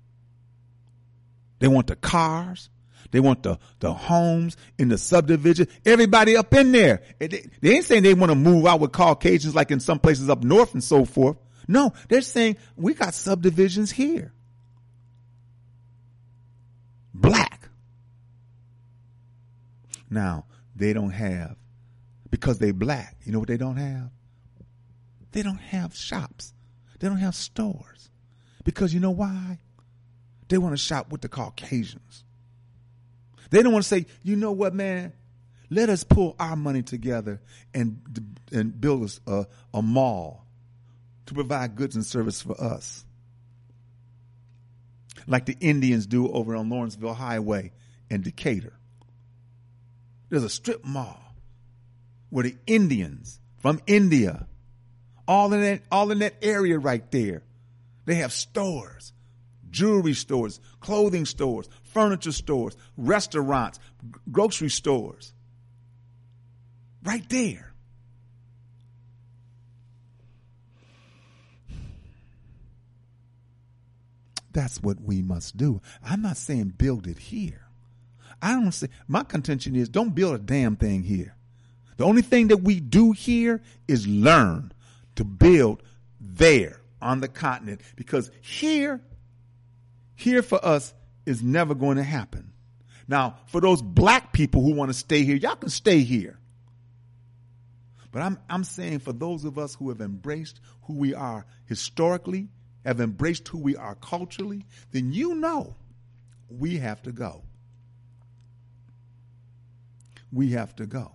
They want the cars. They want the, the homes in the subdivision. Everybody up in there. They, they ain't saying they want to move out with Caucasians like in some places up north and so forth. No, they're saying we got subdivisions here. Black. Now, they don't have, because they black, you know what they don't have? They don't have shops. They don't have stores. Because you know why? They want to shop with the Caucasians. They don't want to say, you know what, man? Let us pull our money together and and build a, a mall to provide goods and service for us. Like the Indians do over on Lawrenceville Highway in Decatur. There's a strip mall where the Indians from India, all in that, all in that area right there, they have stores, jewelry stores, clothing stores, furniture stores, restaurants, g- grocery stores. Right there. That's what we must do. I'm not saying build it here. I don't say, my contention is don't build a damn thing here. The only thing that we do here is learn to build there on the continent, because here, here for us is never going to happen. Now, for those black people who want to stay here, y'all can stay here. But I'm, I'm saying for those of us who have embraced who we are historically, have embraced who we are culturally, then you know we have to go. We have to go.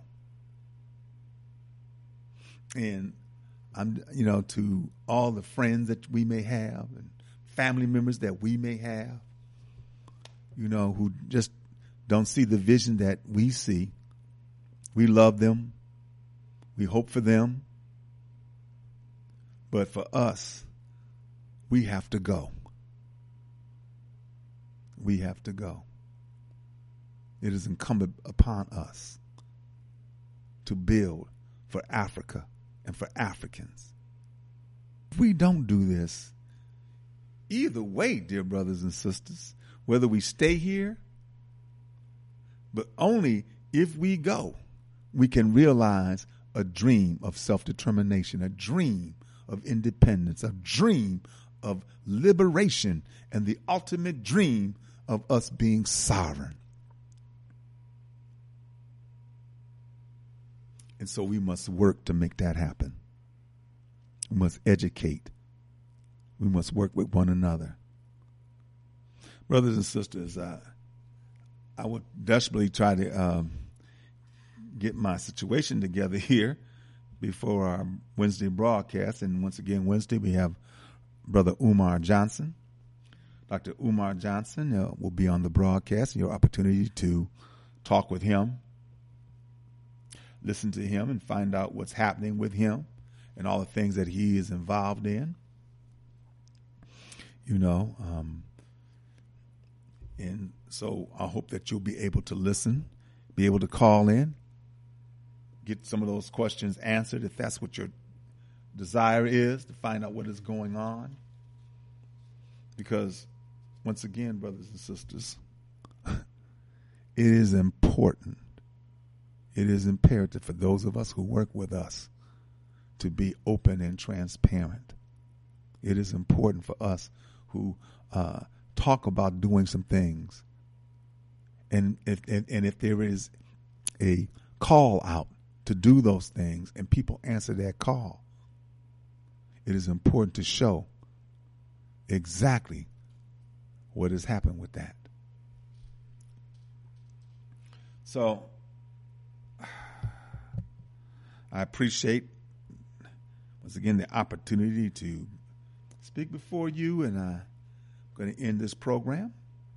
And I'm, you know, to all the friends that we may have and family members that we may have, you know, who just don't see the vision that we see. We love them. We hope for them. But for us, we have to go. We have to go. It is incumbent upon us to build for Africa and for Africans. If we don't do this, either way, dear brothers and sisters, whether we stay here, but only if we go, we can realize a dream of self-determination, a dream of independence, a dream of liberation, and the ultimate dream of us being sovereign. And so we must work to make that happen. We must educate. We must work with one another. Brothers and sisters, I, I would desperately try to um, get my situation together here before our Wednesday broadcast. And once again, Wednesday we have Brother Umar Johnson. Doctor Umar Johnson uh, will be on the broadcast. Your opportunity to talk with him, listen to him, and find out what's happening with him and all the things that he is involved in. You know, um, and so I hope that you'll be able to listen, be able to call in, get some of those questions answered if that's what your desire is, to find out what is going on. Because, once again, brothers and sisters, it is important, it is imperative for those of us who work with us to be open and transparent. It is important for us who uh, talk about doing some things. And if, and, and if there is a call out to do those things and people answer that call, it is important to show exactly what has happened with that. So I appreciate, once again, the opportunity to speak before you, and I'm going to end this program.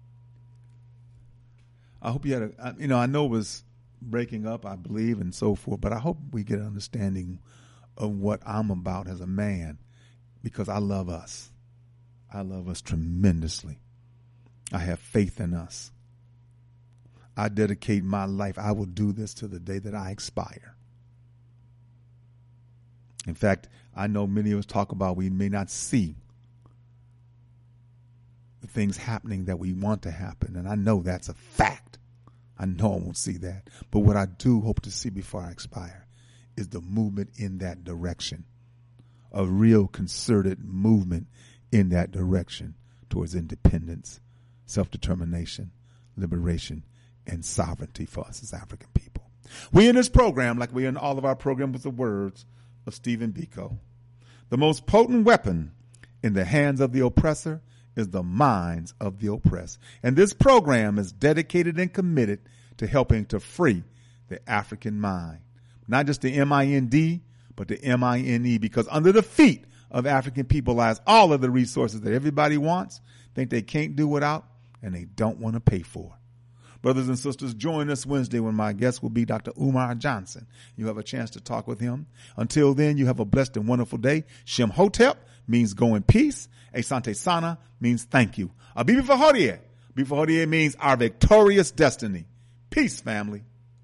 I hope you had a, you know, I know it was breaking up, I believe, and so forth, but I hope we get an understanding of what I'm about as a man, because I love us. I love us tremendously. I have faith in us. I dedicate my life. I will do this to the day that I expire. In fact, I know many of us talk about we may not see the things happening that we want to happen, and I know that's a fact. I know I won't see that. But what I do hope to see before I expire is the movement in that direction, a real concerted movement in that direction towards independence, self-determination, liberation, and sovereignty for us as African people. We in this program, like we in all of our programs, with the words of Stephen Biko: the most potent weapon in the hands of the oppressor is the minds of the oppressed. And this program is dedicated and committed to helping to free the African mind. Not just the M I N D, but the M I N E, because under the feet of African people lies all of the resources that everybody wants, think they can't do without, and they don't want to pay for. Brothers and sisters, join us Wednesday when my guest will be Doctor Umar Johnson. You have a chance to talk with him. Until then, you have a blessed and wonderful day. Shem Hotep means go in peace. Asante Sana means thank you. Abibi Fahodie. Abibi Fahodie means our victorious destiny. Peace, family.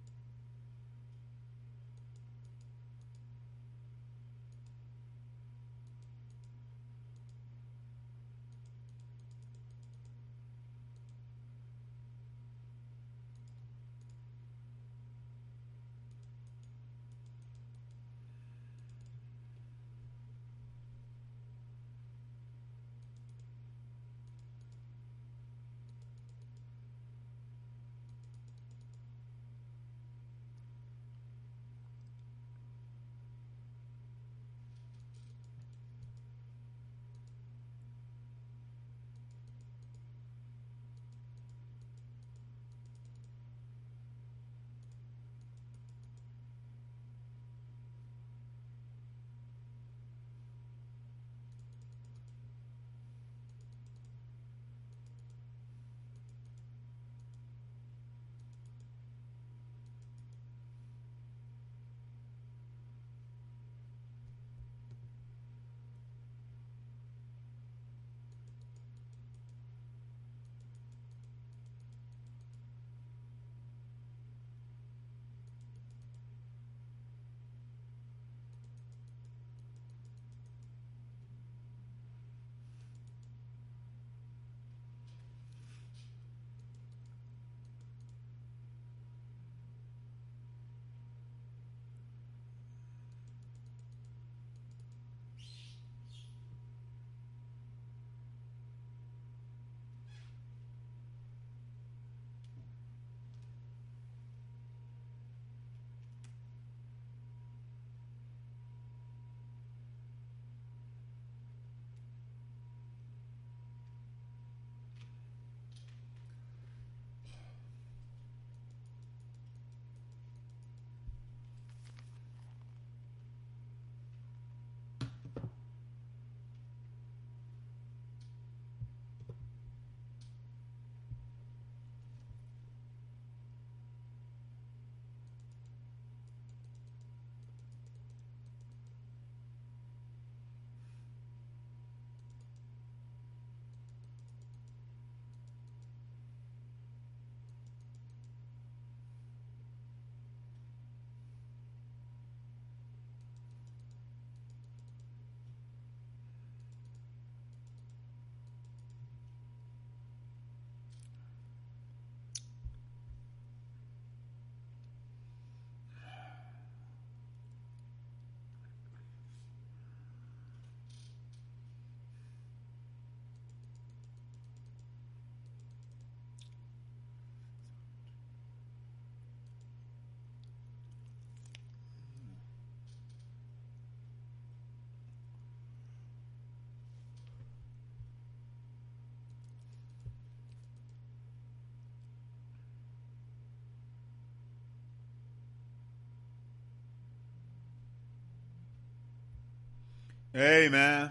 Hey, man.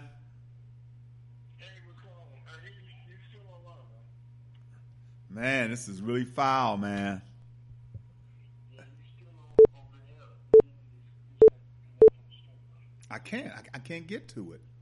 Hey, what's going on? I hear you, you still alive, man. Man, this is really foul, man. Yeah, you still over there. I can't. I, I can't get to it.